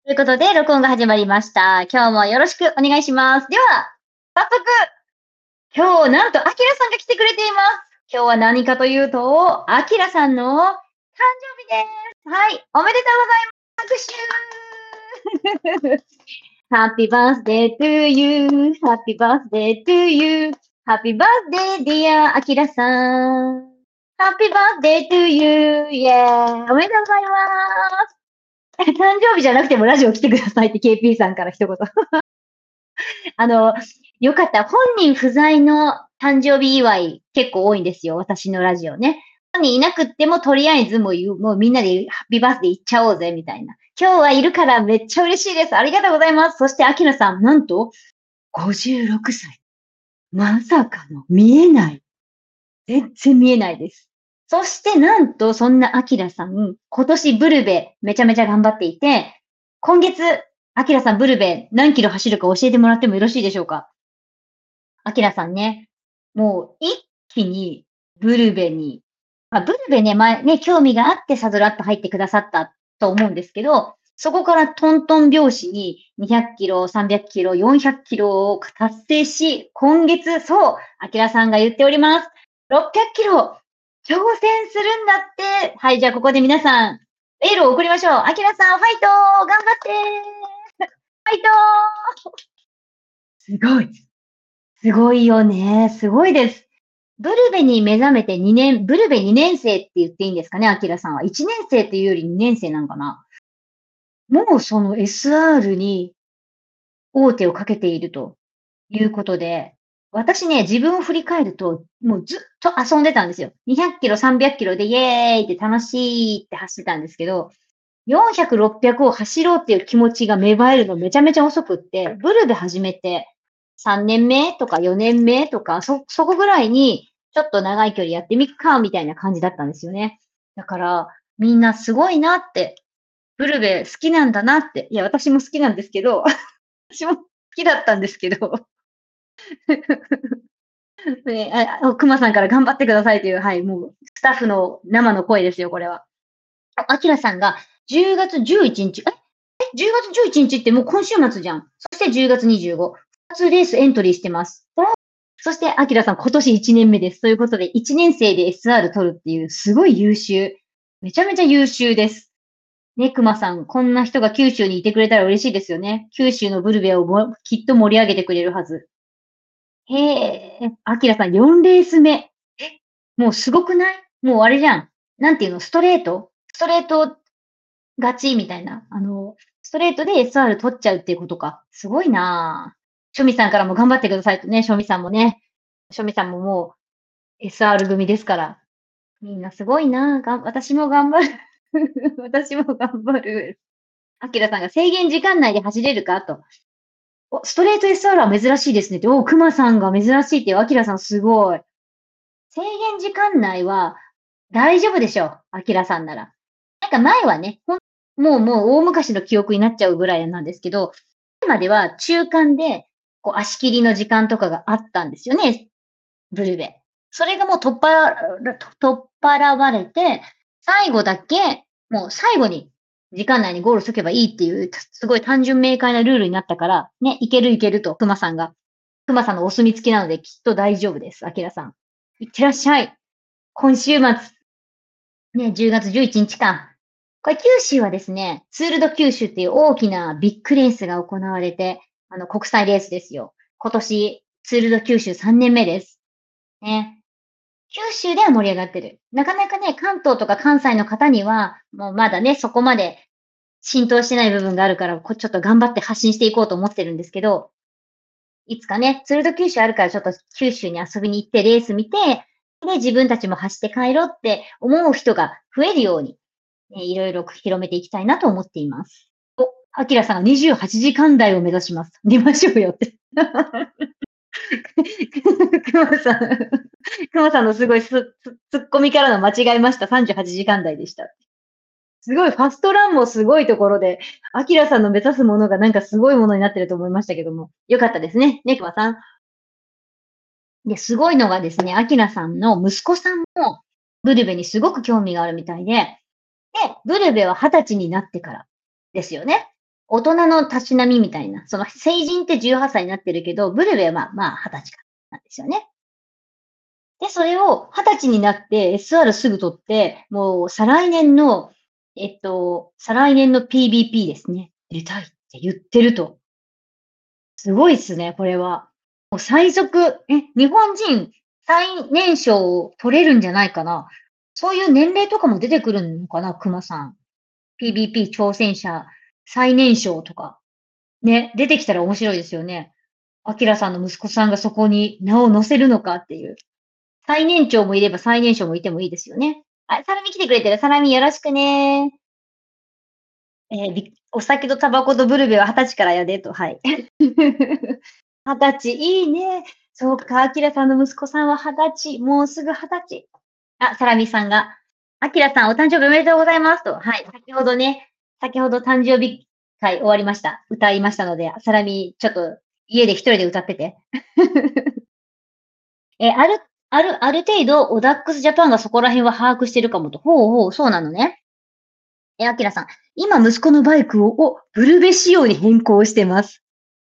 ということで、録音が始まりました。今日もよろしくお願いします。では、早速、今日なんと、アキラさんが来てくれています。今日は何かというと、アキラさんの誕生日です。はい、おめでとうございます。Happy birthday to you. Happy birthday to you. Happy birthday, dear アキラさん。Happy birthday to you. イェーイ。おめでとうございます。誕生日じゃなくてもラジオ来てくださいって KP さんから一言。あの、よかった。本人不在の誕生日祝い結構多いんですよ。私のラジオね。本人いなくってもとりあえずもうみんなでハッピーバースデー行っちゃおうぜみたいな。今日はいるからめっちゃ嬉しいです。ありがとうございます。そして、アキラさん、なんと、56歳。まさかの見えない。全然見えないです。そしてなんと、そんなアキラさん、今年ブルベめちゃめちゃ頑張っていて、今月、アキラさんブルベ何キロ走るか教えてもらってもよろしいでしょうか？アキラさんね、もう一気にブルベに、ブルベね、前ね、興味があってサドラッと入ってくださったと思うんですけど、そこからトントン拍子に200キロ、300キロ、400キロを達成し、今月、そう、アキラさんが言っております。600キロ挑戦するんだって。はい、じゃあここで皆さん、エールを送りましょう。アキラさん、ファイト頑張ってファイトすごい。すごいよね。すごいです。ブルベに目覚めて2年、ブルベ2年生って言っていいんですかね、アキラさんは。1年生っていうより2年生なのかな。もうその SR に大手をかけているということで、私ね、自分を振り返ると、もうずっと遊んでたんですよ。200キロ、300キロでイエーイって楽しいって走ってたんですけど、400、600を走ろうっていう気持ちが芽生えるのめちゃめちゃ遅くって、ブルベ始めて3年目とか4年目とか、そこぐらいに、ちょっと長い距離やってみっか、みたいな感じだったんですよね。だから、みんなすごいなって、ブルベ好きなんだなって、いや、私も好きなんですけど、私も好きだったんですけど、ね、熊さんから頑張ってくださいという、はい、もう、スタッフの生の声ですよ、これは。アキラさんが10月11日、10月11日ってもう今週末じゃん。そして10月25。2つレースエントリーしてます。そして、アキラさん今年1年目です。ということで、1年生で SR 取るっていう、すごい優秀。めちゃめちゃ優秀です。ね、クマさん、こんな人が九州にいてくれたら嬉しいですよね。九州のブルベをきっと盛り上げてくれるはず。へえ、アキラさん4レース目。もうすごくない？もうあれじゃん。なんていうの、ストレート勝ちみたいな。ストレートで SR 取っちゃうっていうことか。すごいなぁ。ショミさんからも頑張ってくださいとね、ショミさんもね。ショミさんももう SR 組ですから。みんなすごいなぁ。私も頑張る。私も頑張る。アキラさんが制限時間内で走れるかと。ストレート SR は珍しいですねって。クマさんが珍しいっていう。アキラさんすごい。制限時間内は大丈夫でしょう。アキラさんなら。なんか前はね、もう大昔の記憶になっちゃうぐらいなんですけど、前までは中間で、こう足切りの時間とかがあったんですよね、ブルベ。それがもう取っ払われて、最後だけ、もう最後に時間内にゴールしとけばいいっていう、すごい単純明快なルールになったから、ね、いけるいけると、熊さんが。熊さんのお墨付きなのできっと大丈夫です、アキラさん。いってらっしゃい。今週末、ね、10月11日か。これ九州はですね、ツールド九州っていう大きなビッグレースが行われて、国際レースですよ。今年、ツールド九州3年目です。ね。九州では盛り上がってる。なかなかね、関東とか関西の方には、もうまだね、そこまで浸透してない部分があるから、ちょっと頑張って発信していこうと思ってるんですけど、いつかね、ツールド九州あるからちょっと九州に遊びに行ってレース見て、で、自分たちも走って帰ろうって思う人が増えるように、いろいろ広めていきたいなと思っています。アキラさんが28時間台を目指します。出ましょうよって。クマさん、クマさんのすごいツッコミからの間違えました。38時間台でした。すごい、ファストランもすごいところで、アキラさんの目指すものがなんかすごいものになってると思いましたけども。よかったですね。ね、クマさん。で、すごいのがですね、アキラさんの息子さんも、ブルベにすごく興味があるみたいで、で、ブルベは20歳になってからですよね。 大人のたしなみみたいな、その成人って18歳になってるけど、ブルベはまあ20歳かなんですよね。で、それを20歳になって SR すぐ取って、もう再来年の PBP ですね。出たいって言ってると。すごいっすね、これは。もう最速、日本人最年少取れるんじゃないかな。そういう年齢とかも出てくるのかな、熊さん。PBP 挑戦者最年少とか。ね、出てきたら面白いですよね。アキラさんの息子さんがそこに名を載せるのかっていう。最年長もいれば最年少もいてもいいですよね。あ、サラミ来てくれてる。サラミよろしくね。お酒とタバコとブルベは20歳からやでと。はい。20歳、いいね。そうか、アキラさんの息子さんは20歳。もうすぐ20歳。あ、サラミさんが。アキラさん、お誕生日おめでとうございますと。はい。先ほど誕生日会終わりました。歌いましたので、サラミ、ちょっと家で一人で歌ってて。え、ある程度、オダックスジャパンがそこら辺は把握してるかもと。ほうほう、そうなのね。アキラさん、今息子のバイクを、ブルベ仕様に変更してます。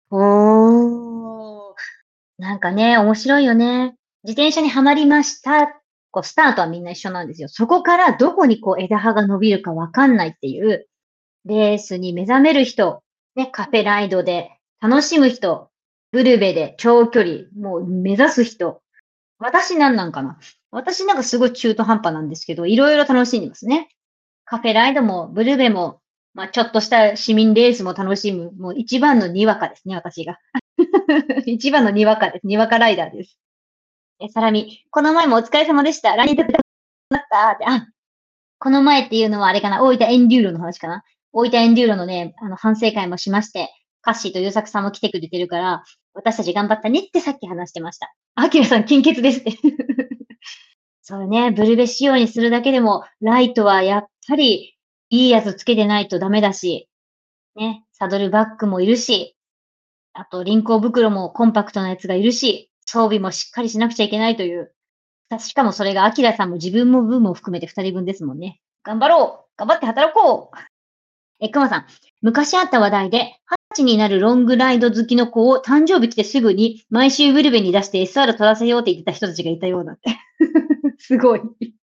おー。なんかね、面白いよね。自転車にはまりました。スタートはみんな一緒なんですよ。そこからどこに枝葉が伸びるかわかんないっていう、レースに目覚める人、ね、カフェライドで楽しむ人、ブルベで長距離、もう目指す人。私なんかな。私なんかすごい中途半端なんですけど、いろいろ楽しんでますね。カフェライドも、ブルベも、まあ、ちょっとした市民レースも楽しむ、もう一番のにわかですね、私が。一番のにわかです。にわかライダーです。サラミ、この前もお疲れ様でした。ランニングなったって、この前っていうのはあれかな、大分エンデューロの話かな。大分エンデューロのね、反省会もしまして、カッシーと優作さんも来てくれてるから、私たち頑張ったねってさっき話してました。アキラさん、金欠ですって。そうね、ブルベ仕様にするだけでも、ライトはやっぱりいいやつつけてないとダメだし、ね、サドルバッグもいるし、あと輪行袋もコンパクトなやつがいるし、装備もしっかりしなくちゃいけないという。しかもそれがアキラさんも自分も分も含めて2人分ですもんね。頑張ろう頑張って働こうクマさん、昔あった話題で、20歳になるロングライド好きの子を誕生日来てすぐに毎週ブルベに出して SR 取らせようって言ってた人たちがいたようだって。すごい。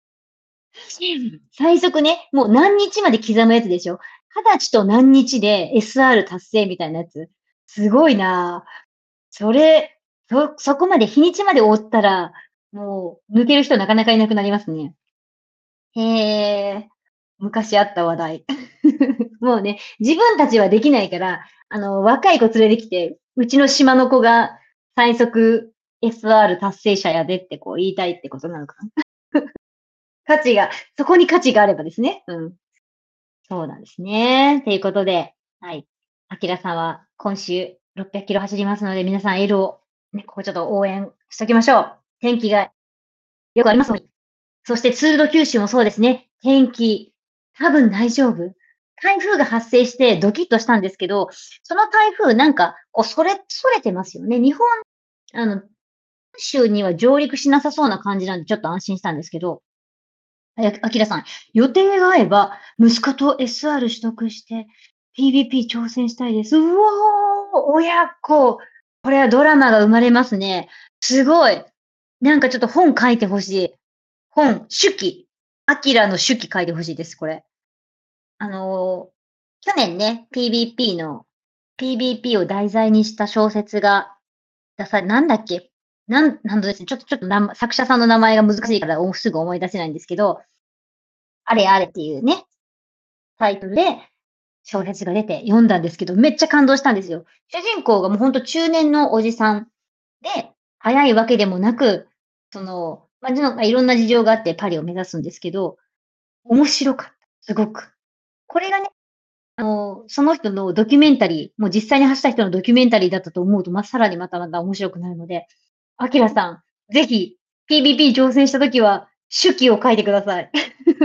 最速ね、もう何日まで刻むやつでしょ。20歳と何日で SR 達成みたいなやつ。すごいなぁ。そこまで日にちまで追ったら、もう抜ける人なかなかいなくなりますね。へえ、昔あった話題。もうね、自分たちはできないから、若い子連れてきて、うちの島の子が最速 SR 達成者やでって言いたいってことなのかな。価値が、そこに価値があればですね。うん。そうなんですね。ということで、はい。アキラさんは今週600キロ走りますので、皆さんエールを、ね、ここちょっと応援しときましょう。天気がよくありますので。そしてツールド九州もそうですね。天気、多分大丈夫。台風が発生してドキッとしたんですけど、その台風なんか、それてますよね。日本、州には上陸しなさそうな感じなんで、ちょっと安心したんですけど、あきらさん、予定が合えば、息子と SR 取得して、PVP 挑戦したいです。うおー、親子。これはドラマが生まれますね。すごい。なんかちょっと本書いてほしい。手記。アキラの手記書いてほしいです、これ。去年ね、PVP を題材にした小説がなんだっけなんとですね、ちょっと作者さんの名前が難しいからすぐ思い出せないんですけど、あれあれっていうね、タイトルで小説が出て読んだんですけど、めっちゃ感動したんですよ。主人公がもうほんと中年のおじさんで、早いわけでもなく、いろんな事情があってパリを目指すんですけど、面白かった。すごく。これがね、その人のドキュメンタリー、もう実際に走った人のドキュメンタリーだったと思うと、さらにまた面白くなるので、アキラさん、ぜひ PVP 挑戦したときは、手記を書いてください。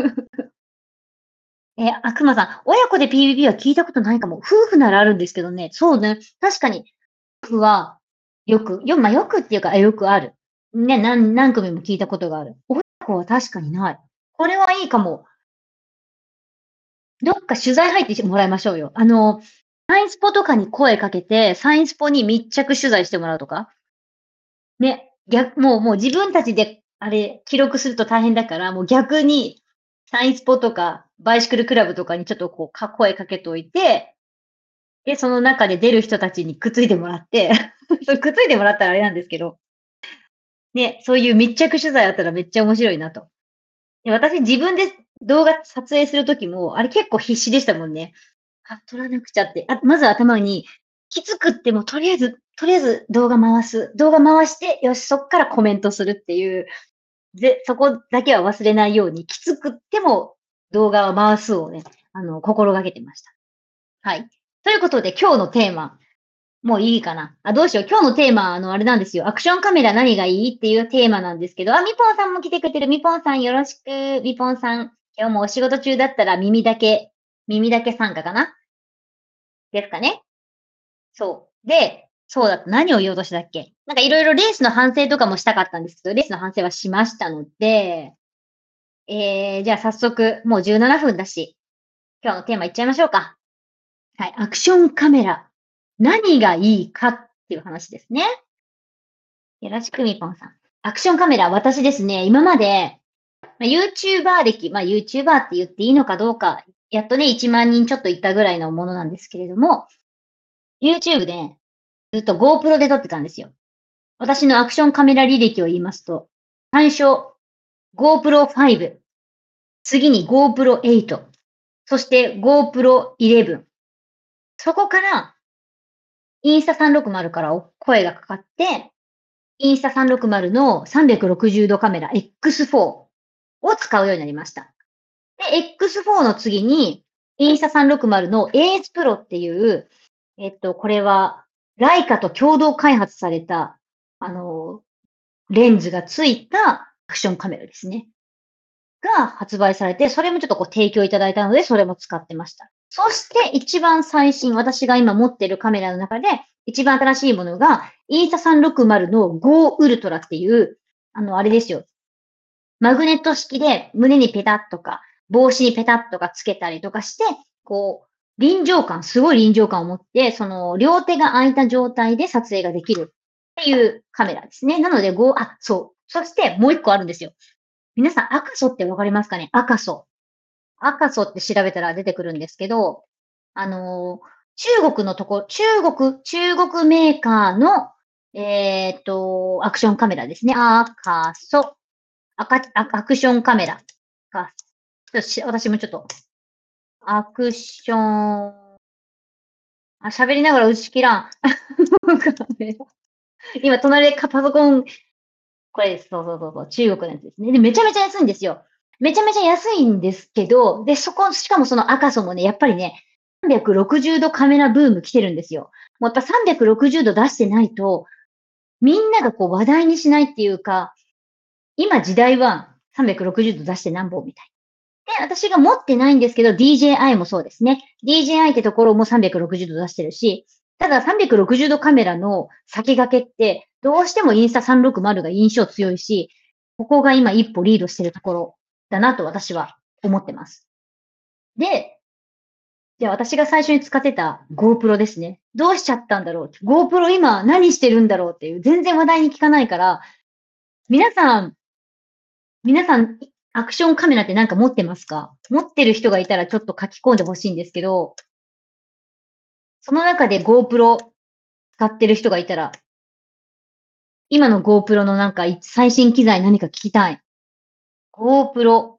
くまさん、親子で PVP は聞いたことないかも。夫婦ならあるんですけどね。そうね。確かに、夫婦は、よくっていうか、よくある。ね、何組も聞いたことがある。親子は確かにない。これはいいかも。どっか取材入ってもらいましょうよ。 サインスポとかに声かけて、サインスポに密着取材してもらうとか。ね、もう自分たちで、あれ、記録すると大変だから、もう逆に、サインスポとか、バイシクルクラブとかにちょっとこう、声かけといて、で、その中で出る人たちにくっついてもらって、くっついてもらったらあれなんですけど、ね、そういう密着取材あったらめっちゃ面白いなと。で、私自分で動画撮影するときも、あれ結構必死でしたもんね。あ、撮らなくちゃって。まず頭に、きつくってもとりあえず動画回す。動画回して、よし、そっからコメントするっていう、そこだけは忘れないように、きつくっても動画を回すをね、心がけてました。はい。ということで、今日のテーマ、もういいかな。どうしよう。今日のテーマ、あれなんですよ。アクションカメラ何がいいっていうテーマなんですけど、みぽんさんも来てくれてる。みぽんさんよろしく。みぽんさん、今日もお仕事中だったら耳だけ参加かなですかね。そう。で、そうだった。何を言おうとしたっけ？なんかいろいろレースの反省とかもしたかったんですけど、レースの反省はしましたので、じゃあ早速、もう17分だし、今日のテーマいっちゃいましょうか。はい。アクションカメラ。何がいいかっていう話ですね。よろしく、みぽんさん。アクションカメラ、私ですね、今まで、YouTuber 歴、YouTuber って言っていいのかどうか、やっとね、1万人ちょっといったぐらいのものなんですけれども、YouTube でずっと GoPro で撮ってたんですよ。私のアクションカメラ履歴を言いますと、最初、GoPro 5、次に GoPro 8、そして GoPro 11。そこから、インスタ360から声がかかって、インスタ360の360度カメラ X4 を使うようになりました。で、X4 の次に、インスタ360の AS Pro っていう、これは、ライカと共同開発された、レンズがついたアクションカメラですね。が発売されて、それもちょっとこう提供いただいたので、それも使ってました。そして一番最新、私が今持っているカメラの中で、一番新しいものが、インスタ360の Go ウルトラっていう、あれですよ。マグネット式で胸にペタッとか、帽子にペタッとかつけたりとかして、こう、すごい臨場感を持って、その、両手が空いた状態で撮影ができるっていうカメラですね。なので、そう。そしてもう一個あるんですよ。皆さん、赤素ってわかりますかね？赤素。赤素って調べたら出てくるんですけど、あの、中国メーカーの、アクションカメラですね。赤素。アクションカメラが、私もちょっと、アクション、喋りながら打ち切らん。今、隣でパソコン、これです。そう、中国のやつですね。で、めちゃめちゃ安いんですよ。めちゃめちゃ安いんですけど、で、しかもその赤素もね、やっぱりね、360度カメラブーム来てるんですよ。もうやっぱ360度出してないと、みんながこう話題にしないっていうか、今時代は360度出してなんぼみたいな。で、私が持ってないんですけど、DJI もそうですね。DJI ってところも360度出してるし、ただ360度カメラの先駆けって、どうしてもインスタ360が印象強いし、ここが今一歩リードしてるところだなと私は思ってます。で、じゃあ私が最初に使ってた GoPro ですね。どうしちゃったんだろう ?GoPro 今何してるんだろうっていう、全然話題に聞かないから、皆さん、アクションカメラってなんか持ってますか？持ってる人がいたらちょっと書き込んでほしいんですけど、その中で GoPro 使ってる人がいたら、今の GoPro のなんか最新機材何か聞きたい。GoPro。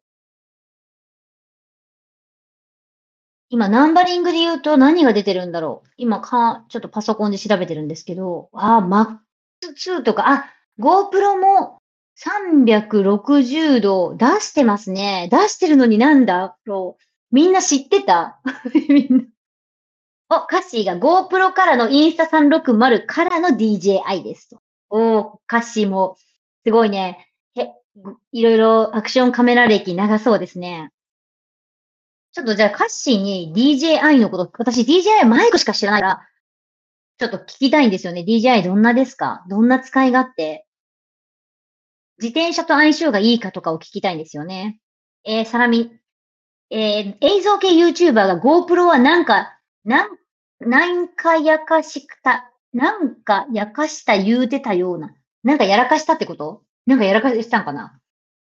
今ナンバリングで言うと何が出てるんだろう。今ちょっとパソコンで調べてるんですけど、MAX2 とか、GoPro も360度出してますね。出してるのになんだろう。みんな知ってたみんな。カッシーが GoPro からのインスタ360からの DJI ですと。カッシーも、すごいね。いろいろアクションカメラ歴長そうですね。ちょっとじゃあカッシーに DJI のこと、私 DJI マイクしか知らないから、ちょっと聞きたいんですよね。DJI どんなですか？どんな使い勝手？自転車と相性がいいかとかを聞きたいんですよね。サラミ、映像系 YouTuber が GoPro はなんか、 なんかやかした言うてたような。なんかやらかしたってこと？なんかやらかしたんかな？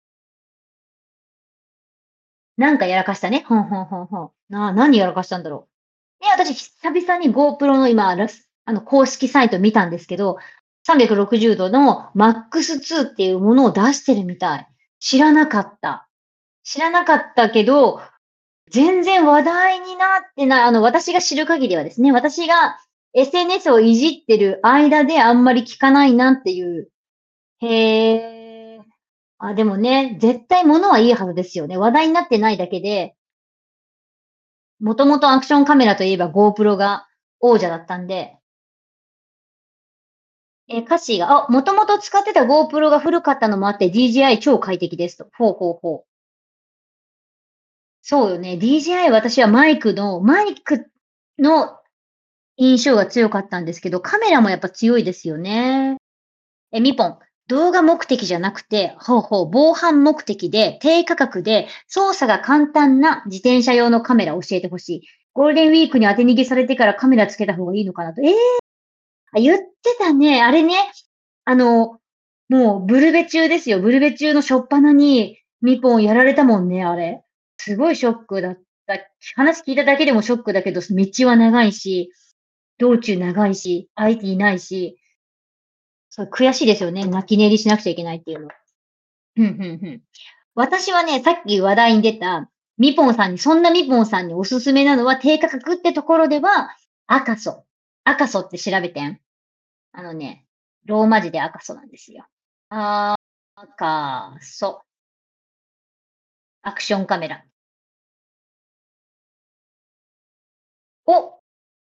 なんかやらかしたね。ほんほんほんほん。何やらかしたんだろう。私、久々に GoPro の今、公式サイト見たんですけど、360度の MAX2 っていうものを出してるみたい。知らなかった。知らなかったけど、全然話題になってない。私が知る限りはですね、私が SNS をいじってる間であんまり聞かないなっていう。へー。でもね、絶対物はいいはずですよね。話題になってないだけで、もともとアクションカメラといえば GoPro が王者だったんで、歌詞が、もともと使ってた GoPro が古かったのもあって DJI 超快適ですと。ほうほうほう。そうよね。DJI 私はマイクの印象が強かったんですけど、カメラもやっぱ強いですよね。みぽん。動画目的じゃなくて、ほうほう、防犯目的で、低価格で、操作が簡単な自転車用のカメラを教えてほしい。ゴールデンウィークに当て逃げされてからカメラつけた方がいいのかなと。言ってたね。あれね。あの、もう、ブルベ中ですよ。ブルベ中の初っ端に、ミポンやられたもんね、あれ。すごいショックだった。話聞いただけでもショックだけど、道は長いし、道中長いし、相手いないし、そう、悔しいですよね。泣き寝入りしなくちゃいけないっていうの。ふんふんふん。私はね、さっき話題に出た、そんなミポンさんにおすすめなのは低価格ってところでは、赤楚。赤楚って調べてん。あのね、ローマ字で赤楚なんですよ。赤楚。アクションカメラ。お、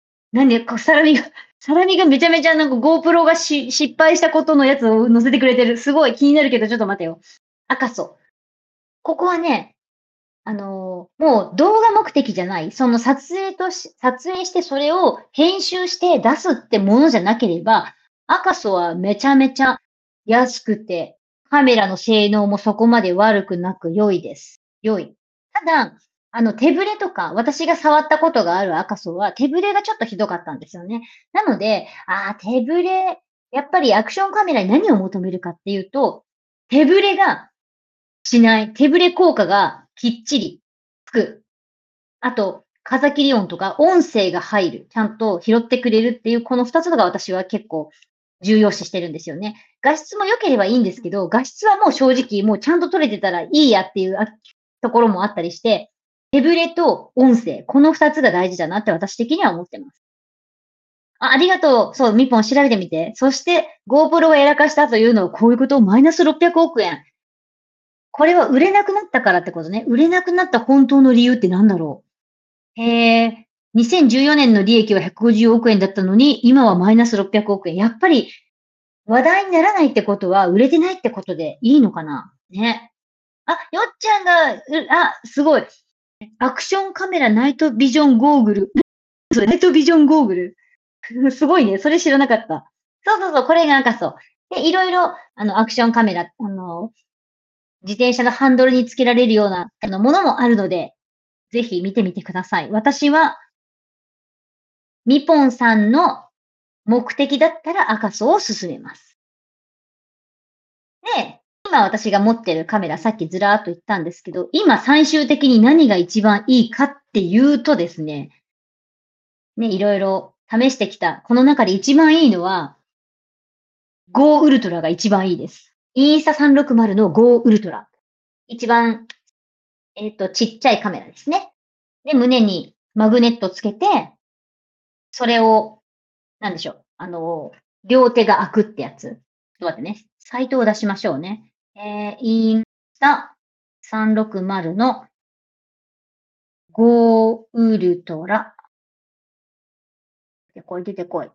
サラミがめちゃめちゃなんか GoPro が失敗したことのやつを載せてくれてる。すごい気になるけど、ちょっと待てよ。赤楚。ここはね、もう動画目的じゃない。その撮影してそれを編集して出すってものじゃなければ、赤楚はめちゃめちゃ安くて、カメラの性能もそこまで悪くなく良いです。良い。ただ、手ブレとか、私が触ったことがある赤楚は、手ブレがちょっとひどかったんですよね。なので、手ブレ、やっぱりアクションカメラに何を求めるかっていうと、手ブレがしない。手ブレ効果がきっちりつく。あと、風切り音とか音声が入る。ちゃんと拾ってくれるっていう、この二つが私は結構重要視してるんですよね。画質も良ければいいんですけど、画質はもう正直、もうちゃんと撮れてたらいいやっていうところもあったりして、手ブレと音声、この二つが大事だなって私的には思ってます。ありがとう。そう、みぽん調べてみて。そして、GoPro がやらかしたというのはこういうことをマイナス600億円。これは売れなくなったからってことね。売れなくなった本当の理由って何だろう。2014年の利益は150億円だったのに、今はマイナス600億円。やっぱり話題にならないってことは、売れてないってことでいいのかなね。よっちゃんが、すごい。アクションカメラナイトビジョンゴーグル。そう、ナイトビジョンゴーグル。すごいね。それ知らなかった。そうそうそう、これが赤そう。で、いろいろ、アクションカメラ、自転車のハンドルにつけられるようなものもあるので、ぜひ見てみてください。私は、ミポンさんの目的だったら赤楚を勧めます。で、今私が持ってるカメラ、さっきずらーっと言ったんですけど、今最終的に何が一番いいかっていうとですね、いろいろ試してきた。この中で一番いいのは、Go ウルトラが一番いいです。インスタ360の Go ウルトラ。一番、ちっちゃいカメラですね。で、胸にマグネットつけて、それを、なんでしょう。両手が開くってやつ。ちょっと待ってね。サイトを出しましょうね。インスタ360の Go ウルトラ。出てこい。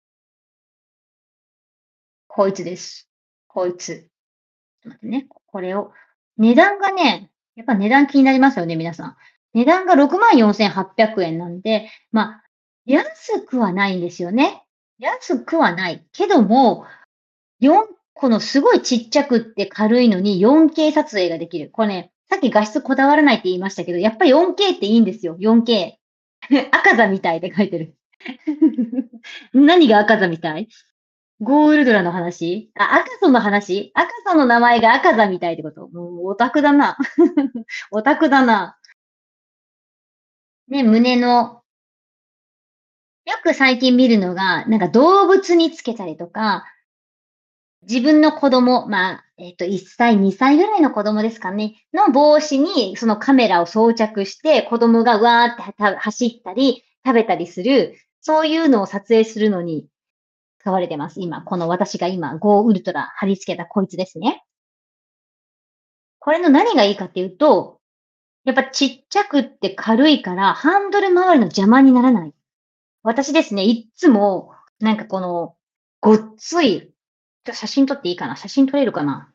こいつです。こいつ。ちょっと待ってね。これを。値段がね、やっぱ値段気になりますよね、皆さん。値段が64,800円なんで、安くはないんですよね。安くはない。けども、このすごいちっちゃくって軽いのに 4K 撮影ができる。これね、さっき画質こだわらないって言いましたけど、やっぱり 4K っていいんですよ。4K。赤座みたいって書いてる。 何が赤座みたい？ゴーウルトラの話？あ、赤座の話？赤座の名前が赤座みたいってこと？もうオタクだな。オタクだな。ね、胸の、よく最近見るのが、なんか動物につけたりとか、自分の子供、1歳、2歳ぐらいの子供ですかね、の帽子にそのカメラを装着して、子供がわーって走ったり、食べたりする、そういうのを撮影するのに使われてます。今、この私が今、Go ウルトラ貼り付けたこいつですね。これの何がいいかっていうと、やっぱちっちゃくって軽いから、ハンドル周りの邪魔にならない。私ですね、いっつも、なんかこの、ごっつい、写真撮っていいかな？写真撮れるかな？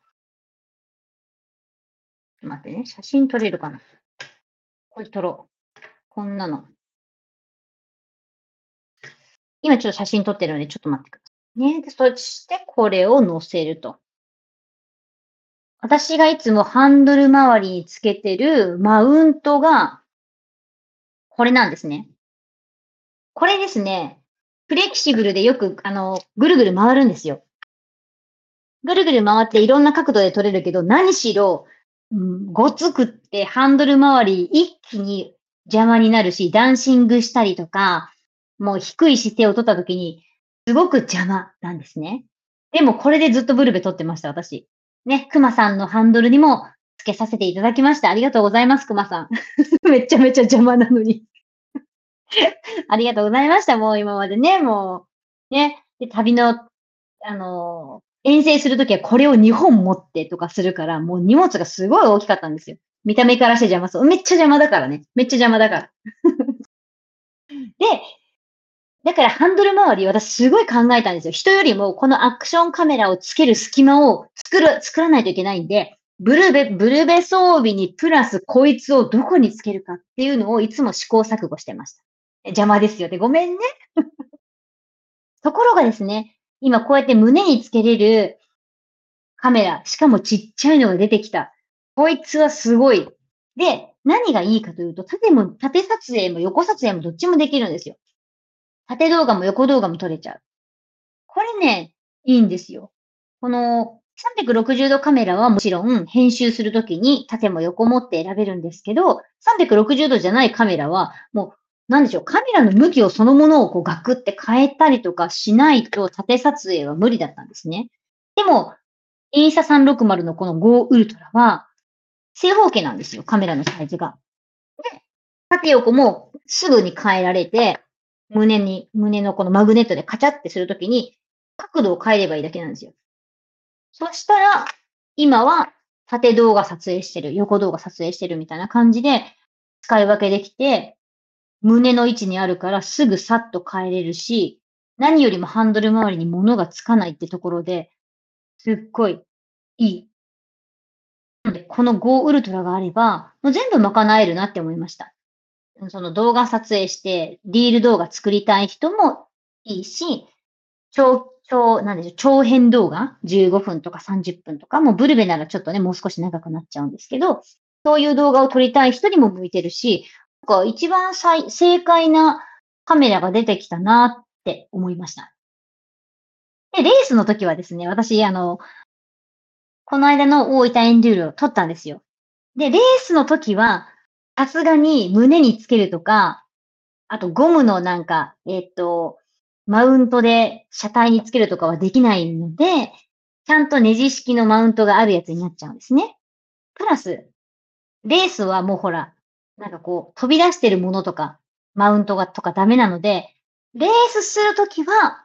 待ってね、写真撮れるかな？これ撮ろう。こんなの。今ちょっと写真撮ってるので、ちょっと待ってくださいね。で、そしてこれを載せると。私がいつもハンドル周りにつけてるマウントが、これなんですね。これですね、フレキシブルでよく、ぐるぐる回るんですよ。ぐるぐる回っていろんな角度で撮れるけど、何しろ、ごつくってハンドル周り一気に邪魔になるし、ダンシングしたりとか、もう低い姿勢を取った時に、すごく邪魔なんですね。でもこれでずっとブルベ撮ってました、私。ね、クマさんのハンドルにもつけさせていただきました。ありがとうございます、クマさん。めちゃめちゃ邪魔なのに。ありがとうございました。もう今までね、もう、ね。で、旅の、遠征するときはこれを2本持ってとかするから、もう荷物がすごい大きかったんですよ。見た目からして邪魔そう。めっちゃ邪魔だからね。めっちゃ邪魔だから。で、だからハンドル周り、私すごい考えたんですよ。人よりもこのアクションカメラをつける隙間を作らないといけないんで、ブルベ装備にプラスこいつをどこにつけるかっていうのをいつも試行錯誤してました。邪魔ですよ。で、ごめんね。ところがですね、今こうやって胸につけれるカメラ、しかもちっちゃいのが出てきた。こいつはすごい。で、何がいいかというと、縦撮影も横撮影もどっちもできるんですよ。縦動画も横動画も撮れちゃう。これね、いいんですよ。この360度カメラはもちろん編集するときに縦も横もって選べるんですけど、360度じゃないカメラはもう、なんでしょう、カメラの向きをそのものをこうガクって変えたりとかしないと縦撮影は無理だったんですね。でも、インスタ360のこの Go ウルトラは正方形なんですよ、カメラのサイズが。で、縦横もすぐに変えられて、胸のこのマグネットでカチャってするときに、角度を変えればいいだけなんですよ。そしたら、今は縦動画撮影してる、横動画撮影してるみたいな感じで使い分けできて、胸の位置にあるからすぐさっと変えれるし、何よりもハンドル周りに物がつかないってところで、すっごいいい。なので、この Go ウルトラがあれば、もう全部賄えるなって思いました。その動画撮影して、リール動画作りたい人もいいし、なんでしょう、長編動画 ?15 分とか30分とか、もうブルベならちょっとね、もう少し長くなっちゃうんですけど、そういう動画を撮りたい人にも向いてるし、なんか一番正解なカメラが出てきたなって思いました。で、レースの時はですね、私、この間の大分エンデューロを撮ったんですよ。で、レースの時は、さすがに胸につけるとか、あとゴムのなんか、マウントで車体につけるとかはできないので、ちゃんとネジ式のマウントがあるやつになっちゃうんですね。プラス、レースはもうほら、なんかこう、飛び出してるものとか、マウントがとかダメなので、レースするときは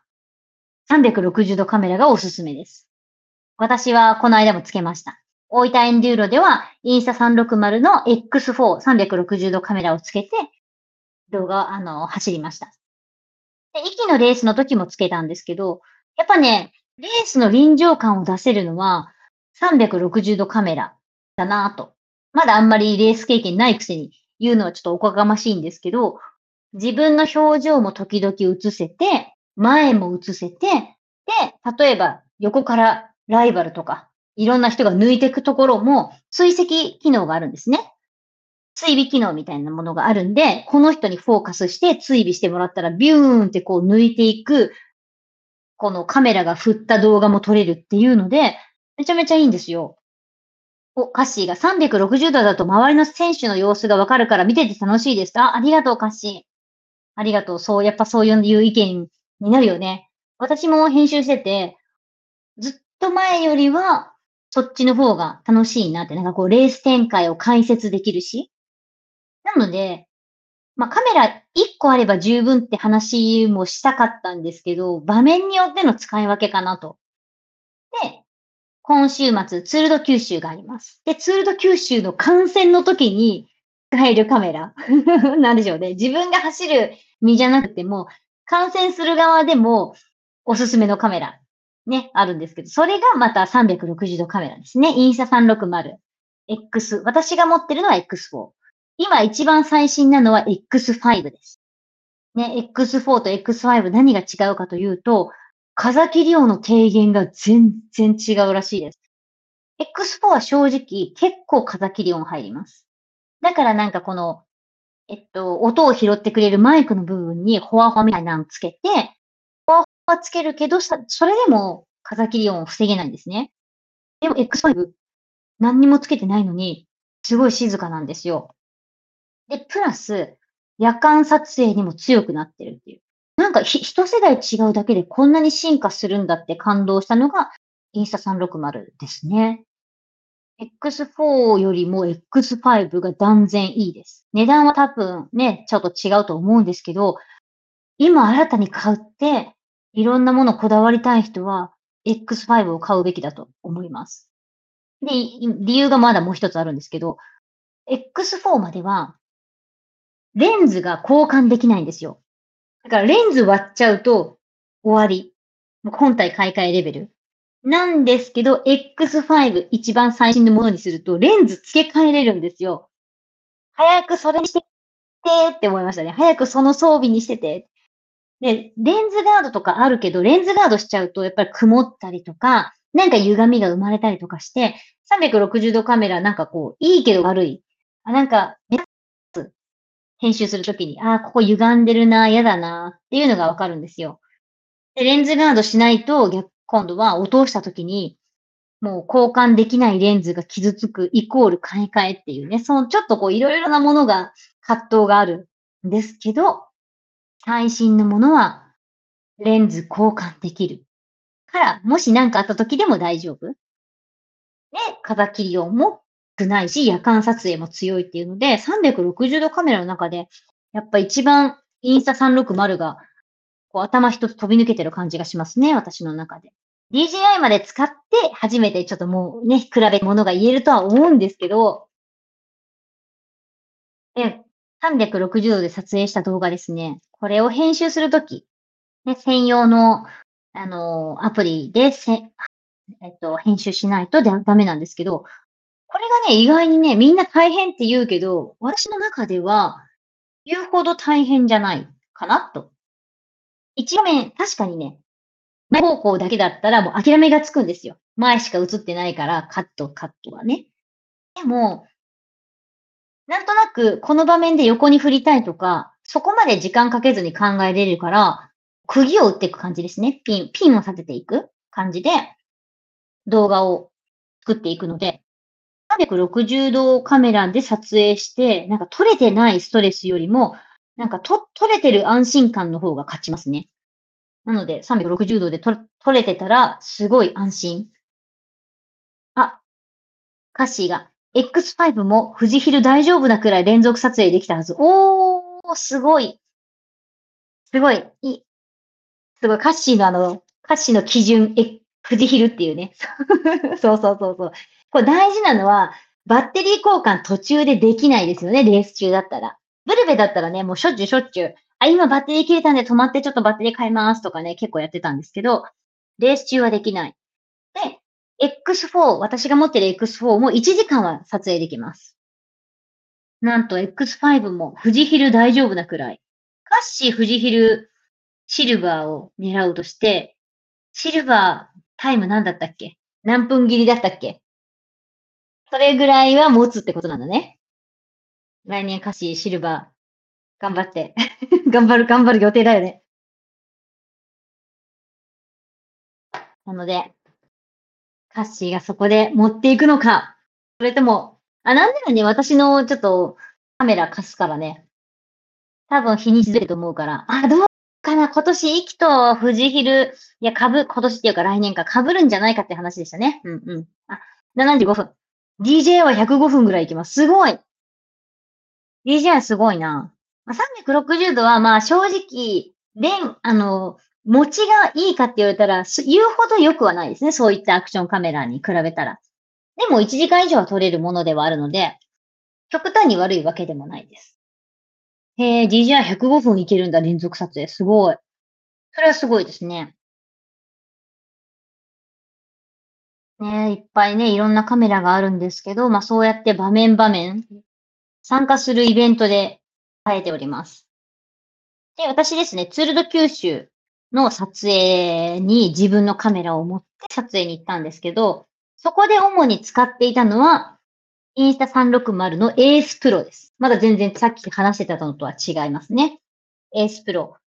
360度カメラがおすすめです。私はこの間もつけました。大分エンデューロでは、インスタ360の X4、360度カメラをつけて、動画、走りました。で、息のレースの時もつけたんですけど、やっぱね、レースの臨場感を出せるのは、360度カメラだなぁと。まだあんまりレース経験ないくせに言うのはちょっとおこがましいんですけど、自分の表情も時々映せて、前も映せて、で、例えば横からライバルとか、いろんな人が抜いていくところも追跡機能があるんですね。 追尾機能みたいなものがあるんで、この人にフォーカスして追尾してもらったら、ビューンってこう抜いていく、このカメラが振った動画も撮れるっていうので、めちゃめちゃいいんですよ。カッシーが360度だと周りの選手の様子がわかるから見てて楽しいです。ありがとう、カッシー。ありがとう。そう、やっぱそういう意見になるよね。私も編集してて、ずっと前よりは、そっちの方が楽しいなって、なんかこう、レース展開を解説できるし。なので、カメラ1個あれば十分って話もしたかったんですけど、場面によっての使い分けかなと。で、今週末、ツールド九州があります。で、ツールド九州の観戦の時に使えるカメラ。なんでしょうね。自分が走る身じゃなくても、観戦する側でもおすすめのカメラ、ね、あるんですけど、それがまた360度カメラですね。インスタ360。X。私が持ってるのは X4。今一番最新なのは X5 です。ね、X4 と X5 何が違うかというと、風切り音の低減が全然違うらしいです。X4 は正直結構風切り音入ります。だからなんかこの、音を拾ってくれるマイクの部分にホワホワみたいなのつけて、ホワホワつけるけど、それでも風切り音を防げないんですね。でも X5 何にもつけてないのに、すごい静かなんですよ。で、プラス、夜間撮影にも強くなってるっていう。なんか一世代違うだけでこんなに進化するんだって感動したのが、インスタ360ですね。X4 よりも X5 が断然いいです。値段は多分ね、ちょっと違うと思うんですけど、今新たに買って、いろんなものこだわりたい人は、X5 を買うべきだと思います。で、理由がまだもう一つあるんですけど、X4 までは、レンズが交換できないんですよ。だからレンズ割っちゃうと終わり。もう本体買い替えレベル。なんですけど、X5 一番最新のものにすると、レンズ付け替えれるんですよ。早くそれにしてって思いましたね。早くその装備にしてて。で、レンズガードとかあるけど、レンズガードしちゃうと、やっぱり曇ったりとか、なんか歪みが生まれたりとかして、360度カメラなんかこう、いいけど悪い。なんか、編集するときに、ここ歪んでるな、嫌だな、っていうのがわかるんですよ。で、レンズガードしないと、今度は落としたときに、もう交換できないレンズが傷つくイコール買い替えっていうね、そのちょっとこういろいろなものが葛藤があるんですけど、最新のものはレンズ交換できるから、もし何かあった時でも大丈夫。で、風切り音も少ないし、夜間撮影も強いっていうので、360度カメラの中で、やっぱ一番インスタ360がこう頭一つ飛び抜けてる感じがしますね、私の中で。DJI まで使って初めてちょっともうね、比べるものが言えるとは思うんですけど、360度で撮影した動画ですね。これを編集するとき、ね、専用の、アプリで編集しないとダメなんですけど、これがね、意外にね、みんな大変って言うけど、私の中では言うほど大変じゃないかなと。一画面、確かにね、前方向だけだったらもう諦めがつくんですよ。前しか映ってないから、カットはね。でも、なんとなくこの場面で横に振りたいとか、そこまで時間かけずに考えれるから、釘を打っていく感じですね。ピンを立てていく感じで動画を作っていくので、360度カメラで撮影して、なんか撮れてないストレスよりも、なんか撮れてる安心感の方が勝ちますね。なので、360度で撮れてたら、すごい安心。あ、カッシーが、X5 も富士ヒル大丈夫なくらい連続撮影できたはず。すごい。すごい。すごい。カッシーの基準、富士ヒルっていうね。そうそうそうそう。これ大事なのは、バッテリー交換途中でできないですよね、レース中だったら。ブルベだったらね、もうしょっちゅう、今バッテリー切れたんで止まってちょっとバッテリー変えますとかね、結構やってたんですけど、レース中はできない。で、X4、私が持ってる X4 も1時間は撮影できます。なんと X5 も富士ヒル大丈夫なくらい。カッシー富士ヒルシルバーを狙うとして、シルバータイム何だったっけ？何分切りだったっけ？それぐらいは持つってことなんだね。 来年歌詞シルバー、頑張って。頑張る予定だよね。なので、カッシーがそこで持っていくのか、それとも、なんならね、私のちょっとカメラ貸すからね、多分日にちずれると思うから、どうかな、今年、イキと富士ヒル、いや、今年っていうか来年か、被るんじゃないかって話でしたね。うんうん。75分。DJ は105分ぐらい行きます。すごい。DJ はすごいな。360度は、正直、持ちがいいかって言われたら、言うほど良くはないですね。そういったアクションカメラに比べたら。でも1時間以上は撮れるものではあるので、極端に悪いわけでもないです。DJI105 分いけるんだ、連続撮影。すごい。それはすごいですね。ね、いっぱいね、いろんなカメラがあるんですけど、そうやって場面場面、参加するイベントで変えております。で、私ですね、ツールド九州の撮影に自分のカメラを持って撮影に行ったんですけど、そこで主に使っていたのは、インスタ360のエースプロです。まだ全然さっき話してたのとは違いますね。エースプロ。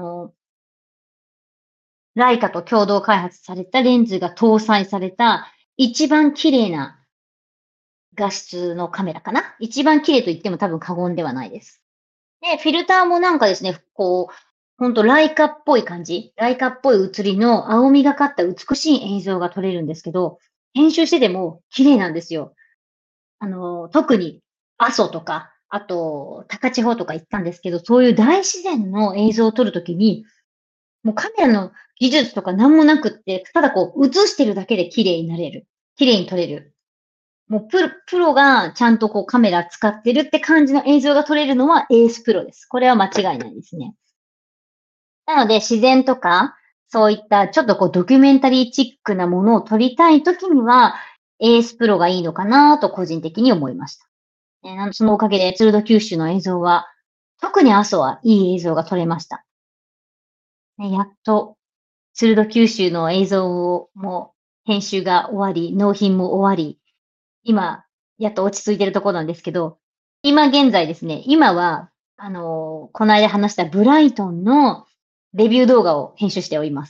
ライカと共同開発されたレンズが搭載された一番綺麗な画質のカメラかな。一番綺麗と言っても多分過言ではないです。で、フィルターもなんかですね、ほんとライカっぽい感じ。ライカっぽい写りの青みがかった美しい映像が撮れるんですけど、編集してても綺麗なんですよ。特に阿蘇とか、あと、高千穂とか行ったんですけど、そういう大自然の映像を撮るときに、もうカメラの技術とかなんもなくって、ただ映してるだけで綺麗になれる。綺麗に撮れる。もうプロがちゃんとカメラ使ってるって感じの映像が撮れるのはエースプロです。これは間違いないですね。なので自然とか、そういったちょっとドキュメンタリーチックなものを撮りたいときには、エースプロがいいのかなと個人的に思いました。そのおかげでツールド九州の映像は、特に阿蘇はいい映像が撮れました。やっと、ツールド九州の映像も編集が終わり、納品も終わり、今、やっと落ち着いてるところなんですけど、今現在ですね、今は、この間話したブライトンのレビュー動画を編集しております。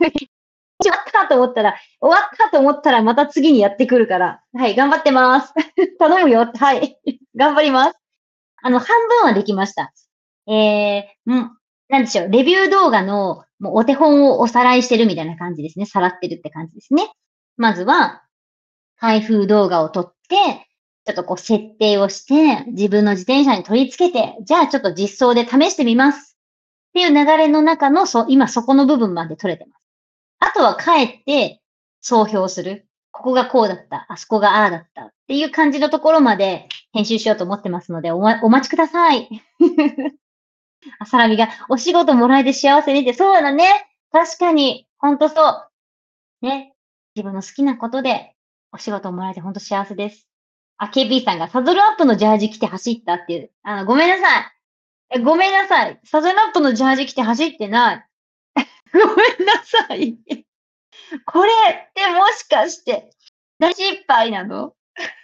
終わったと思ったらまた次にやってくるから、はい、頑張ってます。頼むよ。はい。頑張ります。半分はできました。なんでしょう、レビュー動画のもうお手本をおさらいしてるみたいな感じですね。さらってるって感じですね。まずは、開封動画を撮って、ちょっと設定をして、自分の自転車に取り付けて、じゃあちょっと実装で試してみます。っていう流れの中の、今そこの部分まで撮れてます。あとは帰って、総評する。ここがこうだった。あそこがああだった。っていう感じのところまで編集しようと思ってますので、お待ちください。あさらみが、お仕事もらえて幸せにって、そうだね。確かに、ほんとそう。ね。自分の好きなことで、お仕事をもらえてほんと幸せです。KP さんがサドルアップのジャージ着て走ったっていう。ごめんなさい。ごめんなさい。サドルアップのジャージ着て走ってない。ごめんなさい。これってもしかして、大失敗なの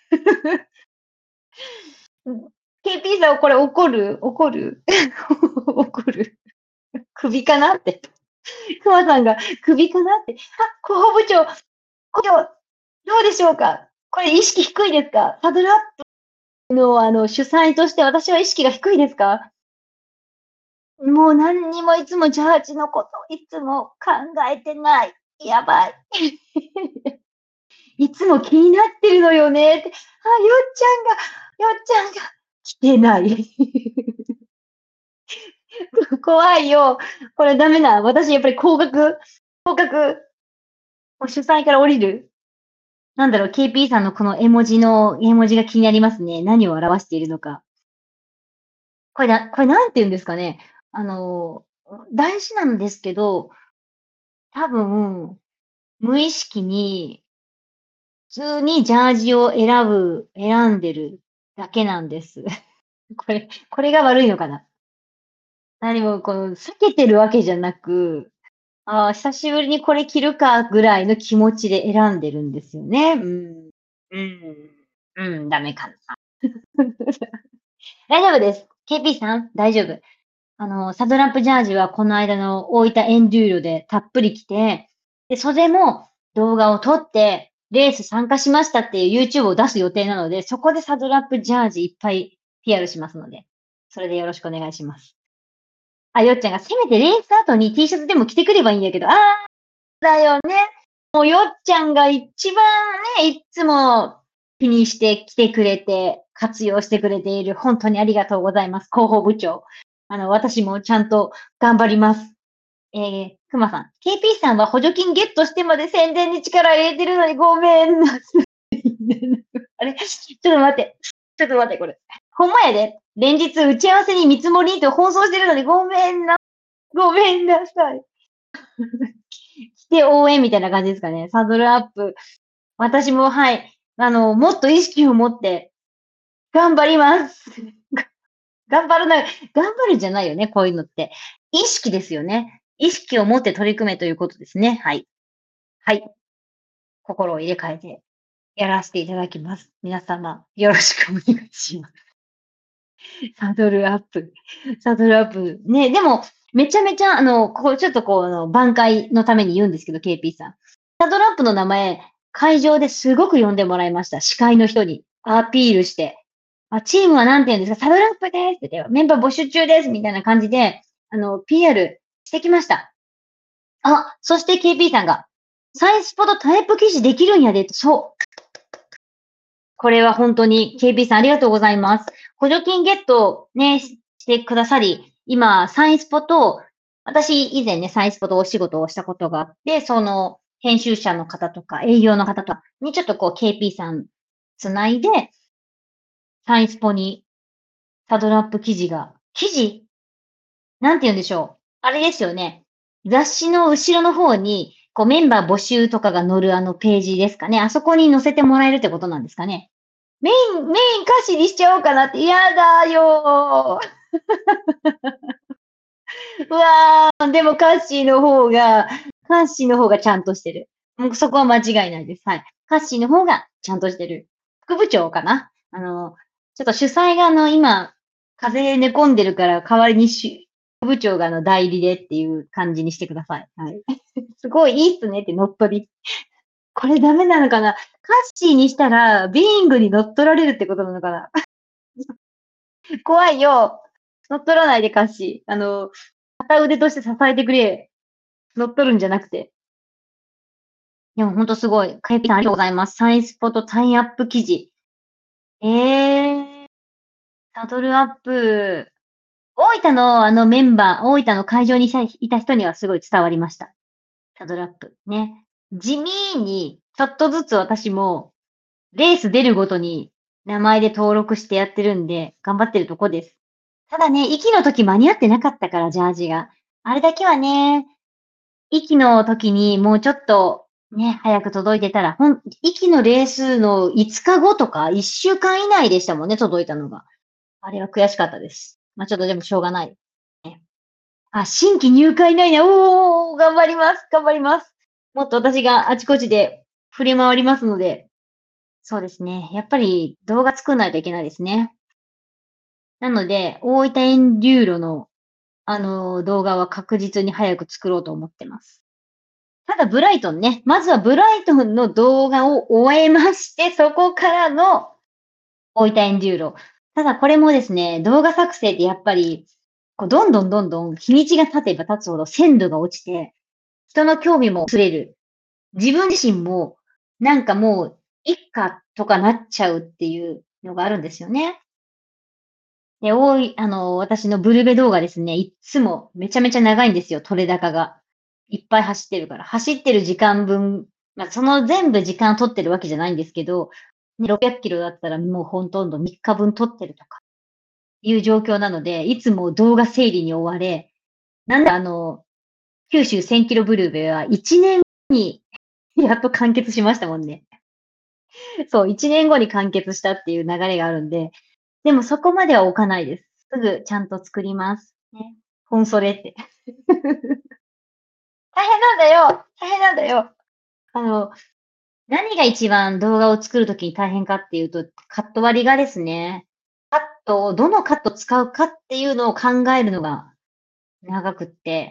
？KP さん、これ怒る怒る怒る首かなって。熊さんが首かなって。広報部長、どうでしょうか？これ意識低いですか？サドルアップの主催として私は意識が低いですか？もう何にもいつもジャージのこといつも考えてない。やばい。いつも気になってるのよねって。よっちゃんが来てない。怖いよ。これダメだ。私やっぱり降格。主催から降りる。なんだろう、KP さんのこの絵文字が気になりますね。何を表しているのか。これなんて言うんですかね。あの、大事なんですけど、多分、無意識に、普通にジャージを選んでるだけなんです。これが悪いのかな。何も避けてるわけじゃなく、久しぶりにこれ着るかぐらいの気持ちで選んでるんですよね。うん。うん。うん、ダメかな。 大丈夫です。KP さん、大丈夫。サドラップジャージはこの間の大分エンデューロでたっぷり着て、で、それも動画を撮って、レース参加しましたっていう YouTube を出す予定なので、そこでサドラップジャージいっぱい PR しますので、それでよろしくお願いします。あ、よっちゃんがせめてレース後に T シャツでも着てくればいいんだけど、だよね。もうよっちゃんが一番ね、いつも気にして来てくれて、活用してくれている。本当にありがとうございます。広報部長。私もちゃんと頑張ります。くまさん。KP さんは補助金ゲットしてまで宣伝に力入れてるのにごめんなさい。あれちょっと待って。ちょっと待って、これ。ほんまやで。連日打ち合わせに見積もりと放送してるのにごめんなさい。来て応援みたいな感じですかね。サドルアップ。私も、はい。もっと意識を持って、頑張ります。頑張るな、頑張るんじゃないよね、こういうのって。意識ですよね。意識を持って取り組めということですね。はい。はい。心を入れ替えてやらせていただきます。皆様、よろしくお願いします。サドルアップ。サドルアップ。ね、でも、めちゃめちゃ、ちょっと挽回のために言うんですけど、KP さん。サドルアップの名前、会場ですごく呼んでもらいました。司会の人に。アピールして。チームは何て言うんですか、サドルアップですって言って、メンバー募集中ですみたいな感じで、PR してきました。そして KP さんが、サインスポとタイプ記事できるんやで、そう。これは本当に KP さんありがとうございます。補助金ゲットね、してくださり、今、サインスポと、私以前ね、サインスポとお仕事をしたことがあって、その編集者の方とか営業の方とかにちょっとKP さんつないで、サインスポにサドルアップ記事なんて言うんでしょう。あれですよね。雑誌の後ろの方に、メンバー募集とかが載るページですかね。あそこに載せてもらえるってことなんですかね。メイン歌詞にしちゃおうかなって。嫌だよー。うわー、でも歌詞の方がちゃんとしてる。もうそこは間違いないです。はい。歌詞の方がちゃんとしてる。副部長かなちょっと主催が今、風邪寝込んでるから代わりに副部長が代理でっていう感じにしてください。はい。すごいいいっすねって乗っ取り。これダメなのかなカッシーにしたら、ビーイングに乗っ取られるってことなのかな怖いよ。乗っ取らないで、カッシー。片腕として支えてくれ。乗っ取るんじゃなくて。でもほんとすごい。カイピさんありがとうございます。サインスポとタイアップ記事。サドルアップ。大分のメンバー、大分の会場にいた人にはすごい伝わりました。サドルアップ。ね。地味に、ちょっとずつ私も、レース出るごとに名前で登録してやってるんで、頑張ってるとこです。ただね、息の時間に合ってなかったから、ジャージが。あれだけはね、息の時にもうちょっとね、早く届いてたら、息のレースの5日後とか1週間以内でしたもんね、届いたのが。あれは悔しかったです。まあちょっとでもしょうがない。ね新規入会ないな。おー、頑張ります。頑張ります。もっと私があちこちで触れ回りますので、そうですね。やっぱり動画作んないといけないですね。なので、大分エンデューロの動画は確実に早く作ろうと思ってます。ただ、ブライトンね。まずはブライトンの動画を終えまして、そこからの大分エンデューロ。ただ、これもですね、動画作成ってやっぱり、どんどん日にちが経てば経つほど鮮度が落ちて、人の興味も薄れる。自分自身も、なんかもう、いっかとかなっちゃうっていうのがあるんですよね。で、私のブルベ動画ですね、いっつもめちゃめちゃ長いんですよ、取れ高が。いっぱい走ってるから。走ってる時間分、その全部時間取ってるわけじゃないんですけど、ね、600キロだったらもうほとんど3日分取ってるとかいう状況なので、いつも動画整理に追われ、なんで九州1000キロブルベは1年にやっと完結しましたもんね。そう、1年後に完結したっていう流れがあるんで、でもそこまでは置かないです。すぐちゃんと作ります。ね。コンソレって。大変なんだよ大変なんだよあの、何が一番動画を作るときに大変かっていうと、カット割りがですね。カッどのカット使うかっていうのを考えるのが長くって、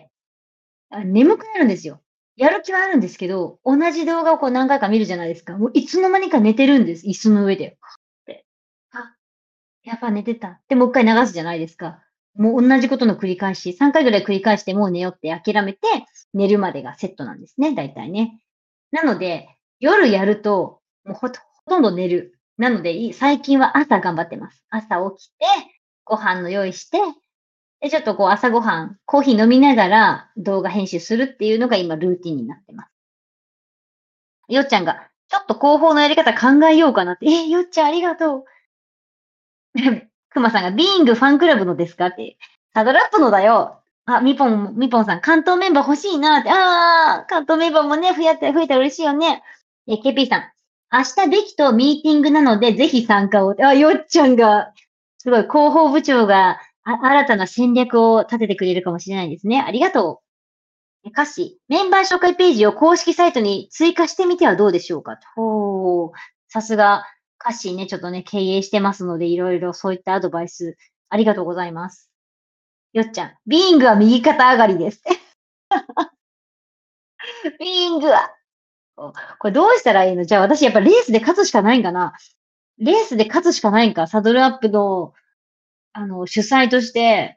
眠くなるんですよ。やる気はあるんですけど、同じ動画をこう何回か見るじゃないですか。もういつの間にか寝てるんです、椅子の上で。で、あ、やっぱ寝てた。で、もう一回流すじゃないですか。もう同じことの繰り返し、3回ぐらい繰り返してもう寝ようって諦めて、寝るまでがセットなんですね、大体ね。なので、夜やると、もうほとんど寝る。なので、最近は朝頑張ってます。朝起きて、ご飯の用意して、で、ちょっとこう朝ごはん、コーヒー飲みながら動画編集するっていうのが今ルーティンになってます。よっちゃんが、ちょっと広報のやり方考えようかなって。よっちゃんありがとう。くまさんが、ビーイングファンクラブのですかって。サドラップのだよ。みぽんさん、関東メンバー欲しいなって。関東メンバーもね、増えたら嬉しいよね。KP さん、明日べきとミーティングなので、ぜひ参加を。よっちゃんが、すごい、広報部長が、新たな戦略を立ててくれるかもしれないですね。ありがとう。歌詞、メンバー紹介ページを公式サイトに追加してみてはどうでしょうか。さすが、歌詞ね、ちょっとね、経営してますので、いろいろそういったアドバイス、ありがとうございます。よっちゃん、ビーイングは右肩上がりです。ビーイングは。これどうしたらいいの？じゃあ私やっぱレースで勝つしかないんかな？レースで勝つしかないんか？サドルアップの、主催として、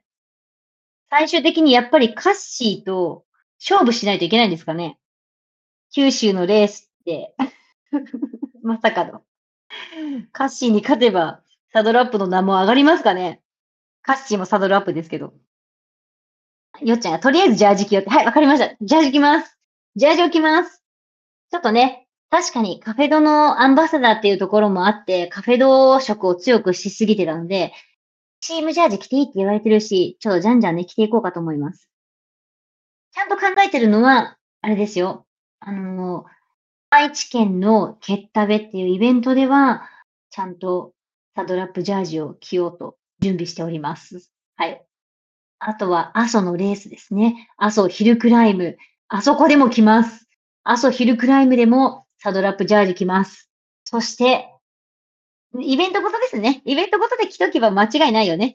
最終的にやっぱりカッシーと勝負しないといけないんですかね？九州のレースって。まさかの。カッシーに勝てば、サドルアップの名も上がりますかね？カッシーもサドルアップですけど。よっちゃんがとりあえずジャージ着ようって。はい、わかりました。ジャージ着ます。ジャージを着ます。ちょっとね、確かにカフェドのアンバサダーっていうところもあって、カフェド色を強くしすぎてたので、チームジャージ着ていいって言われてるし、ちょっとじゃんじゃんね、着ていこうかと思います。ちゃんと考えてるのは、あれですよ。愛知県のケッタベっていうイベントでは、ちゃんとサドラップジャージを着ようと準備しております。はい。あとは、阿蘇のレースですね。阿蘇ヒルクライム。あそこでも着ます。阿蘇ヒルクライムでもサドラップジャージ着ます。そして、イベントごとですね。イベントごとで着とけば間違いないよね。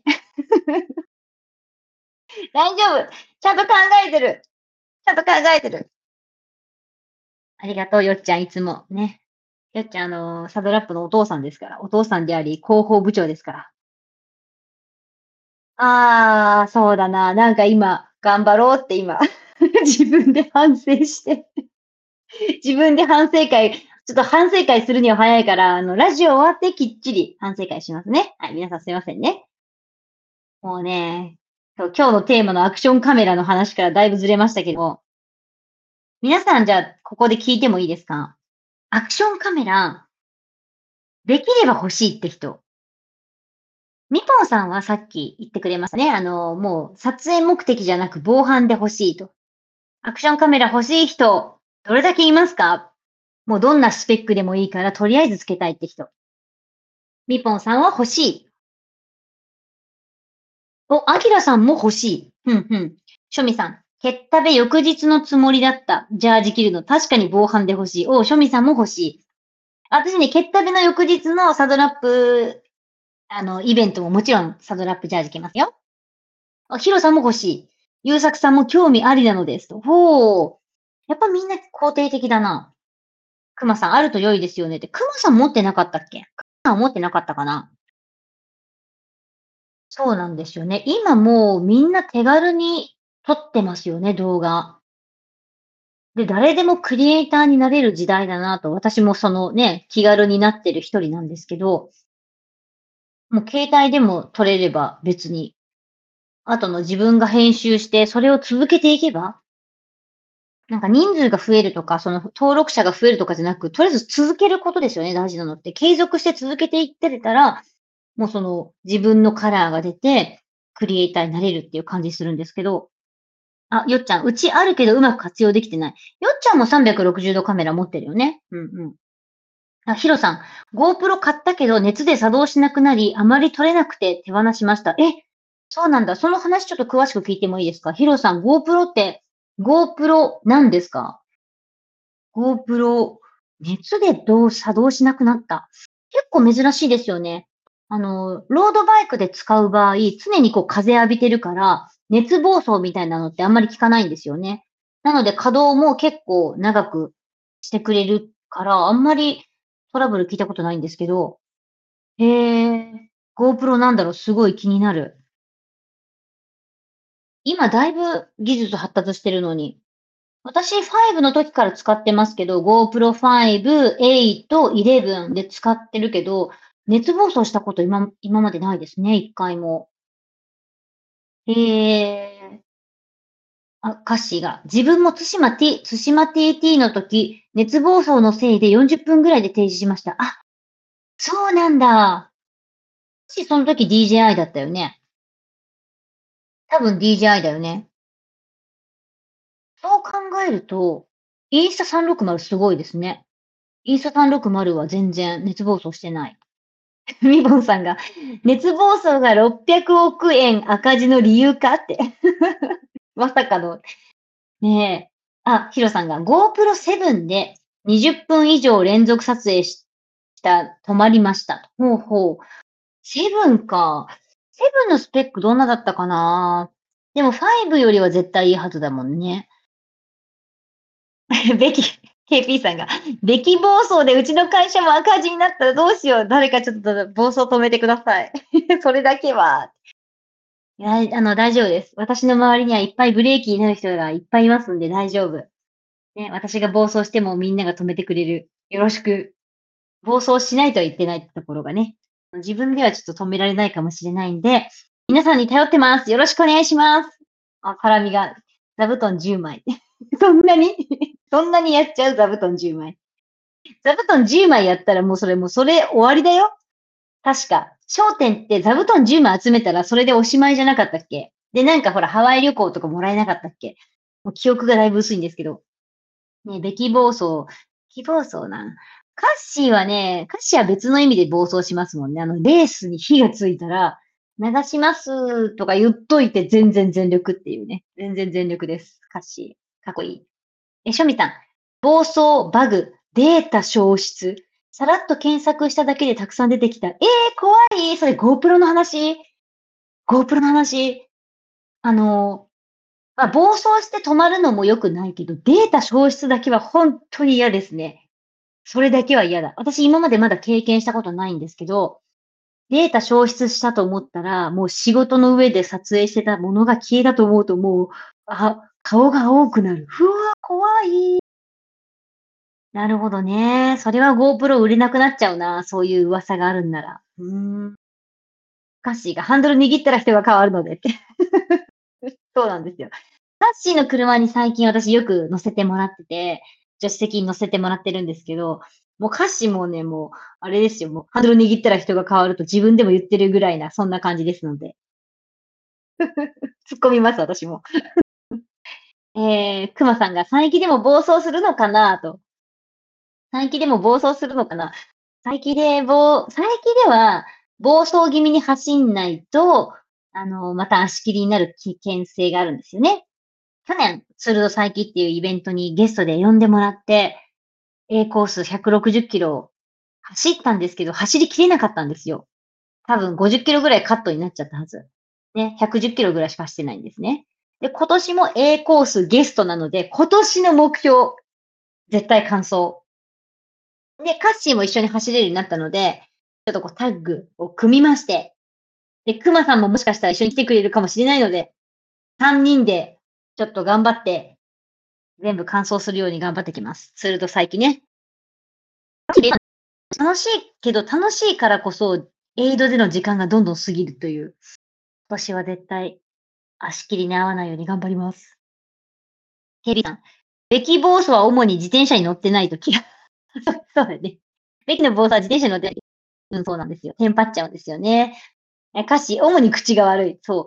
大丈夫。ちゃんと考えてる。ちゃんと考えてる。ありがとう、よっちゃん、いつも。ね。よっちゃん、サドラップのお父さんですから。お父さんであり、広報部長ですから。そうだな。なんか今、頑張ろうって今、自分で反省して自分で反省会、ちょっと反省会するには早いから、ラジオ終わってきっちり反省会しますね。はい、皆さんすいませんね。もうね、今日のテーマのアクションカメラの話からだいぶずれましたけども、皆さんじゃあ、ここで聞いてもいいですか？アクションカメラ、できれば欲しいって人。みぽんさんはさっき言ってくれましたね。もう撮影目的じゃなく防犯で欲しいと。アクションカメラ欲しい人、どれだけいますか？もうどんなスペックでもいいから、とりあえずつけたいって人。みぽんさんは欲しい。あきらさんも欲しい。ふんふん。しょみさん、ケッタベ翌日のつもりだった。ジャージ着るの。確かに防犯で欲しい。しょみさんも欲しい。私ね、ケッタベの翌日のサドラップ、イベントももちろんサドラップジャージ着ますよ。ヒロさんも欲しい。ゆうさくさんも興味ありなのですと。やっぱみんな肯定的だな。くまさん、あると良いですよねって。くまさん持ってなかったっけ？くまさん持ってなかったかな？そうなんですよね。今もうみんな手軽に撮ってますよね、動画。で、誰でもクリエイターになれる時代だなと、私もそのね、気軽になってる一人なんですけど、もう携帯でも撮れれば別に、あとの自分が編集して、それを続けていけば、なんか人数が増えるとか、その登録者が増えるとかじゃなく、とりあえず続けることですよね、大事なのって。継続して続けていってたら、もうその自分のカラーが出て、クリエイターになれるっていう感じするんですけど、よっちゃん、うちあるけどうまく活用できてない。よっちゃんも360度カメラ持ってるよね。うんうん。ヒロさん、GoPro 買ったけど熱で作動しなくなり、あまり撮れなくて手放しました。そうなんだ。その話ちょっと詳しく聞いてもいいですか？ヒロさん、GoPro って、GoPro 何ですか？ GoPro、熱で作動しなくなった。結構珍しいですよね。 ロードバイクで使う場合、常にこう風浴びてるから、熱暴走みたいなのってあんまり効かないんですよね。なので稼働も結構長くしてくれるから、あんまりトラブル聞いたことないんですけど、へえ、GoPro なんだろう、すごい気になる。今だいぶ技術発達してるのに。私5の時から使ってますけど、GoPro 5、8、11で使ってるけど、熱暴走したこと今までないですね、一回も。へえ。カッシーが。自分も対馬 TT の時、熱暴走のせいで40分ぐらいで停止しました。あ、そうなんだ。その時 DJI だったよね。多分 DJI だよね。そう考えると、インスタ360すごいですね。インスタ360は全然熱暴走してない。ミボンさんが、熱暴走が600億円赤字の理由かって。まさかの。ねえ。ヒロさんが GoPro7 で20分以上連続撮影した止まりました。ほうほう。7か。7のスペックどんなだったかな。でも5よりは絶対いいはずだもんね。べき、KP さんが、べき暴走でうちの会社も赤字になったらどうしよう。誰かちょっと暴走止めてください。それだけは。いや、大丈夫です。私の周りにはいっぱいブレーキになる人がいっぱいいますんで大丈夫。ね、私が暴走してもみんなが止めてくれる。よろしく。暴走しないとは言ってないってところがね。自分ではちょっと止められないかもしれないんで、皆さんに頼ってます。よろしくお願いします。ハラミが、座布団10枚。そんなにそんなにやっちゃう座布団10枚。座布団10枚やったらもうそれ終わりだよ。確か。商店って座布団10枚集めたらそれでおしまいじゃなかったっけ。で、なんかほら、ハワイ旅行とかもらえなかったっけ。もう記憶がだいぶ薄いんですけど。ね、べき暴走、非暴走な。カッシーは別の意味で暴走しますもんね。レースに火がついたら、流しますとか言っといて全然全力っていうね。全然全力です。カッシー。かっこいい。ショミさん。暴走、バグ、データ消失。さらっと検索しただけでたくさん出てきた。怖い。それ GoPro の話。GoPro の話。暴走して止まるのも良くないけど、データ消失だけは本当に嫌ですね。それだけは嫌だ。私今までまだ経験したことないんですけど、データ消失したと思ったら、もう仕事の上で撮影してたものが消えたと思うと、もう、顔が青くなる。ふわ、怖い。なるほどね。それは GoPro 売れなくなっちゃうな。そういう噂があるんなら。カッシーがハンドル握ったら人が変わるのでって。そうなんですよ。カッシーの車に最近私よく乗せてもらってて、助手席に乗せてもらってるんですけど、もうカッシーもね、もう、あれですよ、もうハンドル握ったら人が変わると自分でも言ってるぐらいな、そんな感じですので。突っ込みます、私も。クマさんが最近でも暴走するのかなと。最近でも暴走するのかな。最近では、暴走気味に走んないと、また足切りになる危険性があるんですよね。去年、ツールドサイキっていうイベントにゲストで呼んでもらって、A コース160キロ走ったんですけど、走りきれなかったんですよ。多分50キロぐらいカットになっちゃったはず。ね、110キロぐらいしか走ってないんですね。で、今年も A コースゲストなので、今年の目標、絶対完走。で、カッシーも一緒に走れるようになったので、ちょっとこうタッグを組みまして、で、クマさんももしかしたら一緒に来てくれるかもしれないので、3人でちょっと頑張って、全部完走するように頑張ってきます。ツールド最近ね。楽しいけど、楽しいからこそ、エイドでの時間がどんどん過ぎるという。私は絶対、足切りに合わないように頑張ります。ケビさん。ベキ暴走は主に自転車に乗ってないとき。そうだね。ベキの暴走は自転車に乗ってない。そうなんですよ。テンパっちゃうんですよね。歌詞、主に口が悪い。そう。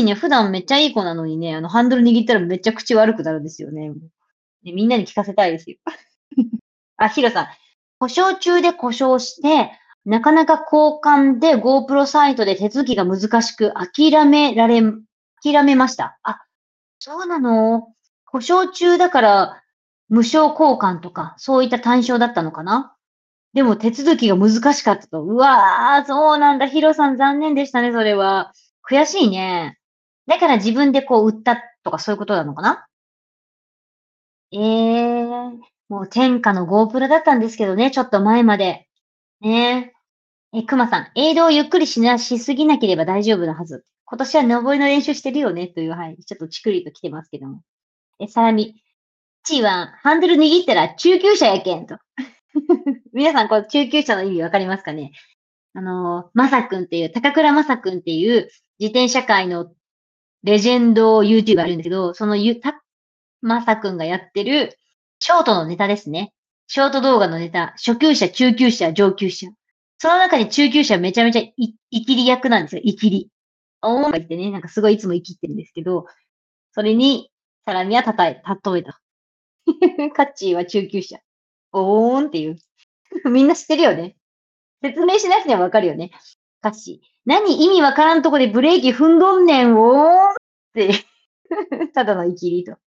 ね、普段めっちゃいい子なのにね、ハンドル握ったらめっちゃ口悪くなるんですよね。ね、みんなに聞かせたいですよ。ヒロさん。故障中で故障して、なかなか交換で GoPro サイトで手続きが難しく諦めました。そうなの？故障中だから無償交換とか、そういった対象だったのかな？ でも手続きが難しかったと。うわー、そうなんだ。ヒロさん残念でしたね、それは。悔しいね。だから自分でこう売ったとかそういうことなのかな。ええー、もう天下の GoPro だったんですけどね、ちょっと前まで。ねクマさん、映像をゆっくりしすぎなければ大丈夫なはず。今年は登りの練習してるよね、という、はい、ちょっとチクリと来てますけども。サラミ。チーは、ハンドル握ったら中級者やけんと。皆さん、この中級者の意味わかりますかね。まさくんっていう、高倉まさくんっていう自転車界のレジェンド YouTuber がいるんですけど、そのまさくんがやってるショートのネタですね。ショート動画のネタ。初級者、中級者、上級者。その中に中級者めちゃめちゃイキリ役なんですよ。イキリ。おーんとか言ってね、なんかすごいいつも生きってるんですけど、それに、サラミは例えた。カッチーは中級者。おーんっていう。みんな知ってるよね。説明しなくてもわかるよね。カッチー。何意味わからんとこでブレーキ踏んどんねん、おーんって。ただのイキリと。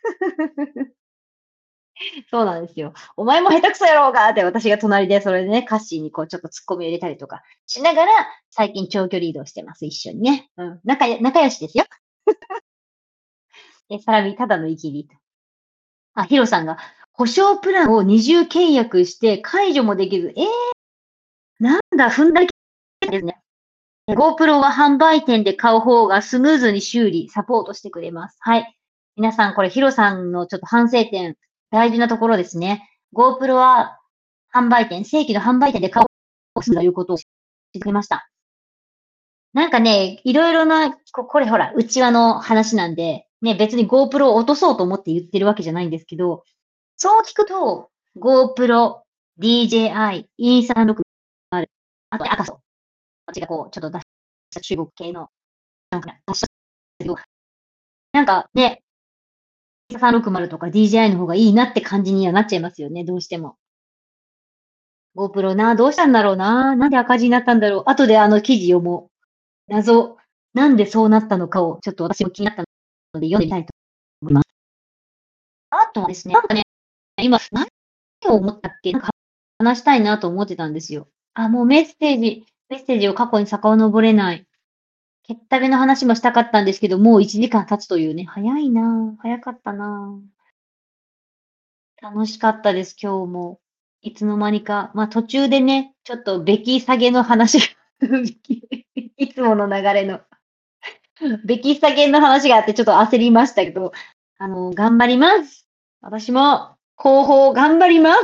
そうなんですよ。お前も下手くそやろうがって私が隣でそれでね、カッシーにこうちょっと突っ込みを入れたりとかしながら、最近長距離移動してます、一緒にね。うん。仲良しですよ。サラミ、ただのイキリ。あ、ヒロさんが、保証プランを二重契約して解除もできず、なんだ、踏んだりですね。GoPro は販売店で買う方がスムーズに修理、サポートしてくれます。はい。皆さん、これヒロさんのちょっと反省点、大事なところですね。GoPro は正規の販売店で買おうということをしてくれました。なんかね、いろいろな、これほら、内輪の話なんで、ね、別に GoPro を落とそうと思って言ってるわけじゃないんですけど、そう聞くと、GoPro、DJI、E360、あと赤楚、私がこう、ちょっと出した中国系の、なんか出したけど、なんかね、E360とか DJI の方がいいなって感じにはなっちゃいますよね、どうしても。GoPro な、どうしたんだろうな。なんで赤字になったんだろう。後で記事読もう。謎。なんでそうなったのかを、ちょっと私も気になったので読んでみたいと思います。あとはですね、なんかね、今、何を思ったっけなんか話したいなと思ってたんですよ。あ、もうメッセージを過去に遡れない。ケッタベの話もしたかったんですけど、もう1時間経つというね。早いな早かったな楽しかったです、今日も。いつの間にか。まあ途中でね、ちょっとべき下げの話がいつもの流れの、べき下げの話があってちょっと焦りましたけど、頑張ります。私も広報頑張ります。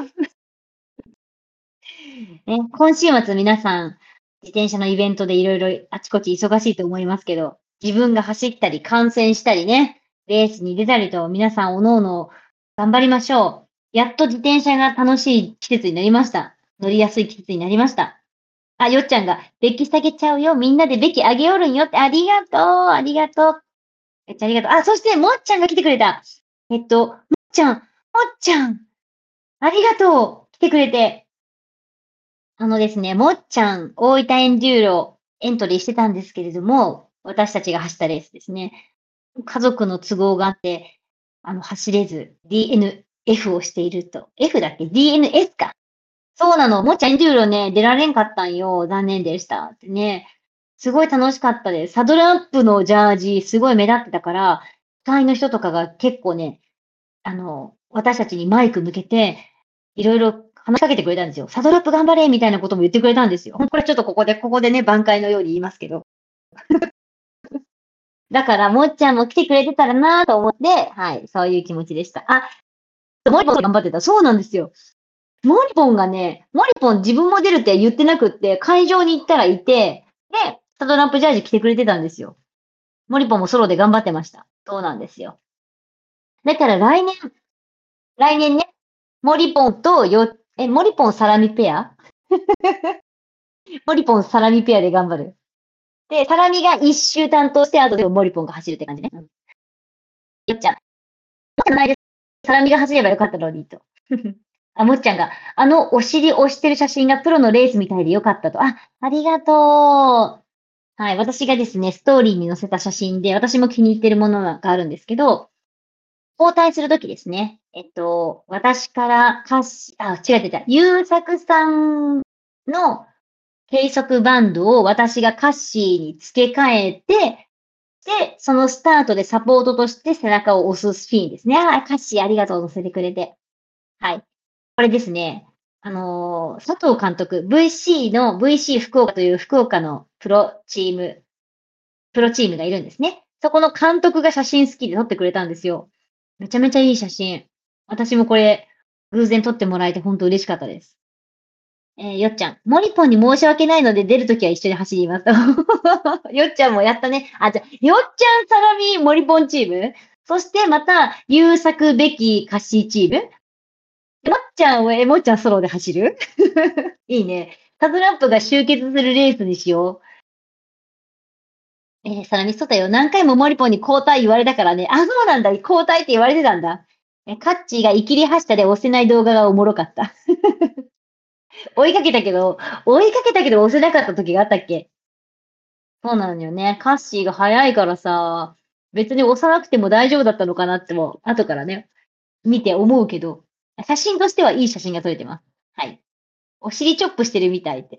ね、今週末皆さん、自転車のイベントでいろいろあちこち忙しいと思いますけど、自分が走ったり観戦したりね、レースに出たりと皆さんおのおの頑張りましょう。やっと自転車が楽しい季節になりました。乗りやすい季節になりました。あ、よっちゃんが、べき下げちゃうよ。みんなでべき上げおるんよって、ありがとう。ありがとう。めっちゃありがとう。あ、そして、もっちゃんが来てくれた。もっちゃん、ありがとう。来てくれて。ですね、もっちゃん、大分エンデューロエントリーしてたんですけれども、私たちが走ったレースですね。家族の都合があって、走れず、DNF をしていると。F だっけ？ DNS か。そうなの。もっちゃんエンデューロね、出られんかったんよ。残念でした。ってね。すごい楽しかったです。サドルアップのジャージ、すごい目立ってたから、会の人とかが結構ね、私たちにマイク向けて、いろいろ話しかけてくれたんですよ。サドルアップ頑張れみたいなことも言ってくれたんですよ。これちょっとここでね、挽回のように言いますけど。だから、もっちゃんも来てくれてたらなと思って、はい、そういう気持ちでした。あ、モリポン頑張ってた。そうなんですよ。モリポン自分も出るって言ってなくって、会場に行ったらいて、で、サドルアップジャージ着てくれてたんですよ。モリポンもソロで頑張ってました。そうなんですよ。だから来年ね、モリポンとモリポンサラミペアモリポンサラミペアで頑張る。で、サラミが一周担当して、あとでモリポンが走るって感じね。よっちゃん。サラミが走ればよかったのにと。あ、もっちゃんが、お尻押してる写真がプロのレースみたいでよかったと。あ、ありがとう。はい。私がですね、ストーリーに載せた写真で、私も気に入ってるものがあるんですけど、 交代するときですね。私から違う違う違う。ゆうさくさんの計測バンドを私がカッシーに付け替えて、で、そのスタートでサポートとして背中を押すシーンですね。カッシーありがとう、乗せてくれて。はい。これですね。佐藤監督、VC 福岡という福岡のプロチームがいるんですね。そこの監督が写真好きで撮ってくれたんですよ。めちゃめちゃいい写真。私もこれ、偶然撮ってもらえて本当嬉しかったです。よっちゃん。モリポンに申し訳ないので出るときは一緒に走ります。よっちゃんもやったね。じゃあ、よっちゃん、サラミ、モリポンチーム。そしてまた、優作べきカッシーチーム。もっちゃんソロで走るいいね。タズラップが集結するレースにしよう。サラミそうだよ。何回もモリポンに交代言われたからね。そうなんだ。交代って言われてたんだ。カッチーがイキリ発車で押せない動画がおもろかった。追いかけたけど押せなかった時があったっけ？そうなのよね。カッシーが早いからさ、別に押さなくても大丈夫だったのかなっても、後からね、見て思うけど、写真としてはいい写真が撮れてます。はい。お尻チョップしてるみたいって。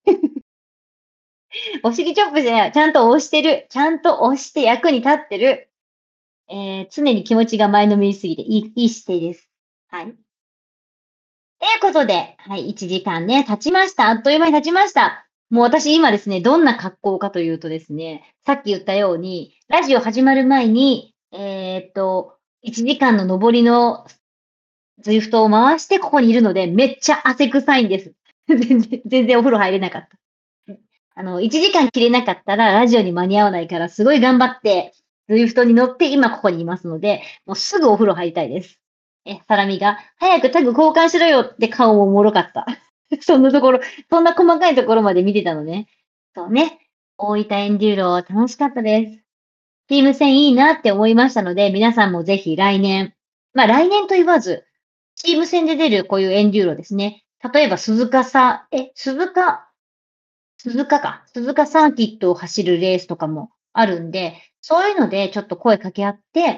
お尻チョップじゃない。ちゃんと押してる。ちゃんと押して役に立ってる。常に気持ちが前のめりすぎていい姿勢です。はい。ということで、はい、1時間ね、経ちました。あっという間に経ちました。もう私今ですね、どんな格好かというとですね、さっき言ったように、ラジオ始まる前に、1時間の上りのズイフトを回してここにいるので、めっちゃ汗臭いんです。全然お風呂入れなかった。1時間切れなかったらラジオに間に合わないから、すごい頑張って、ズイフトに乗って今ここにいますので、もうすぐお風呂入りたいです。サラミが、早くタグ交換しろよって顔もおもろかった。そんなところ、そんな細かいところまで見てたのね。そうね。大分エンデューロ楽しかったです。チーム戦いいなって思いましたので、皆さんもぜひ来年、まあ来年と言わず、チーム戦で出るこういうエンデューロですね。例えば鈴鹿サーキットを走るレースとかもあるんで、そういうのでちょっと声かけ合って、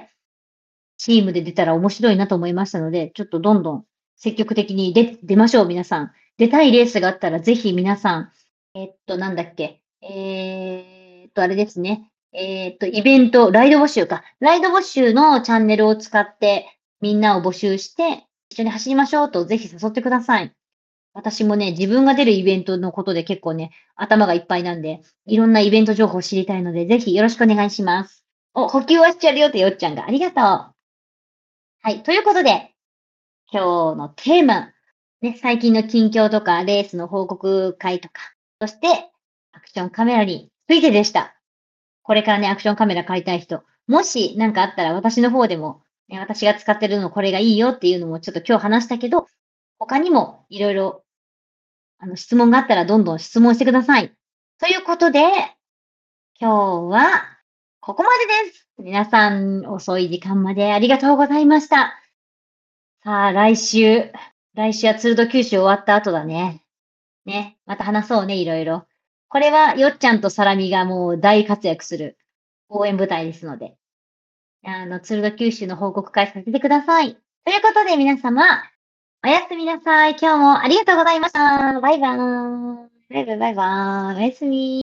チームで出たら面白いなと思いましたので、ちょっとどんどん積極的に出ましょう、皆さん。出たいレースがあったら、ぜひ皆さん、なんだっけ、あれですね。イベント、ライド募集か。ライド募集のチャンネルを使って、みんなを募集して、一緒に走りましょうと、ぜひ誘ってください。私もね、自分が出るイベントのことで結構ね、頭がいっぱいなんで、いろんなイベント情報を知りたいので、ぜひよろしくお願いします。補給はしちゃうよってよっちゃんが。ありがとう。はい。ということで、今日のテーマ、ね、最近の近況とか、レースの報告会とか、そして、アクションカメラについてでした。これからね、アクションカメラ買いたい人、もし何かあったら私の方でも、ね、私が使ってるのこれがいいよっていうのもちょっと今日話したけど、他にもいろいろ質問があったらどんどん質問してください。ということで、今日はここまでです。皆さん遅い時間までありがとうございました。さあ、来週はツールド九州終わった後だね。ね、また話そうね、いろいろ。これはよっちゃんとサラミがもう大活躍する応援舞台ですので、ツールド九州の報告会させてください。ということで皆様、おやすみなさい。今日もありがとうございました。バイバーイ。バイバイバイバーイ。おやすみ。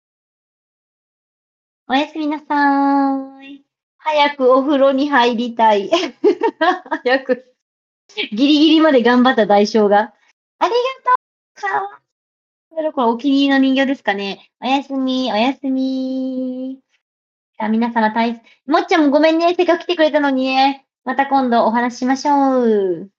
おやすみなさーい。早くお風呂に入りたい。早く。ギリギリまで頑張った代償が。ありがとう。かわいい。これお気に入りの人形ですかね。おやすみ、おやすみ。さあ、皆様もっちゃんもごめんね。せっかく来てくれたのにね。また今度お話ししましょう。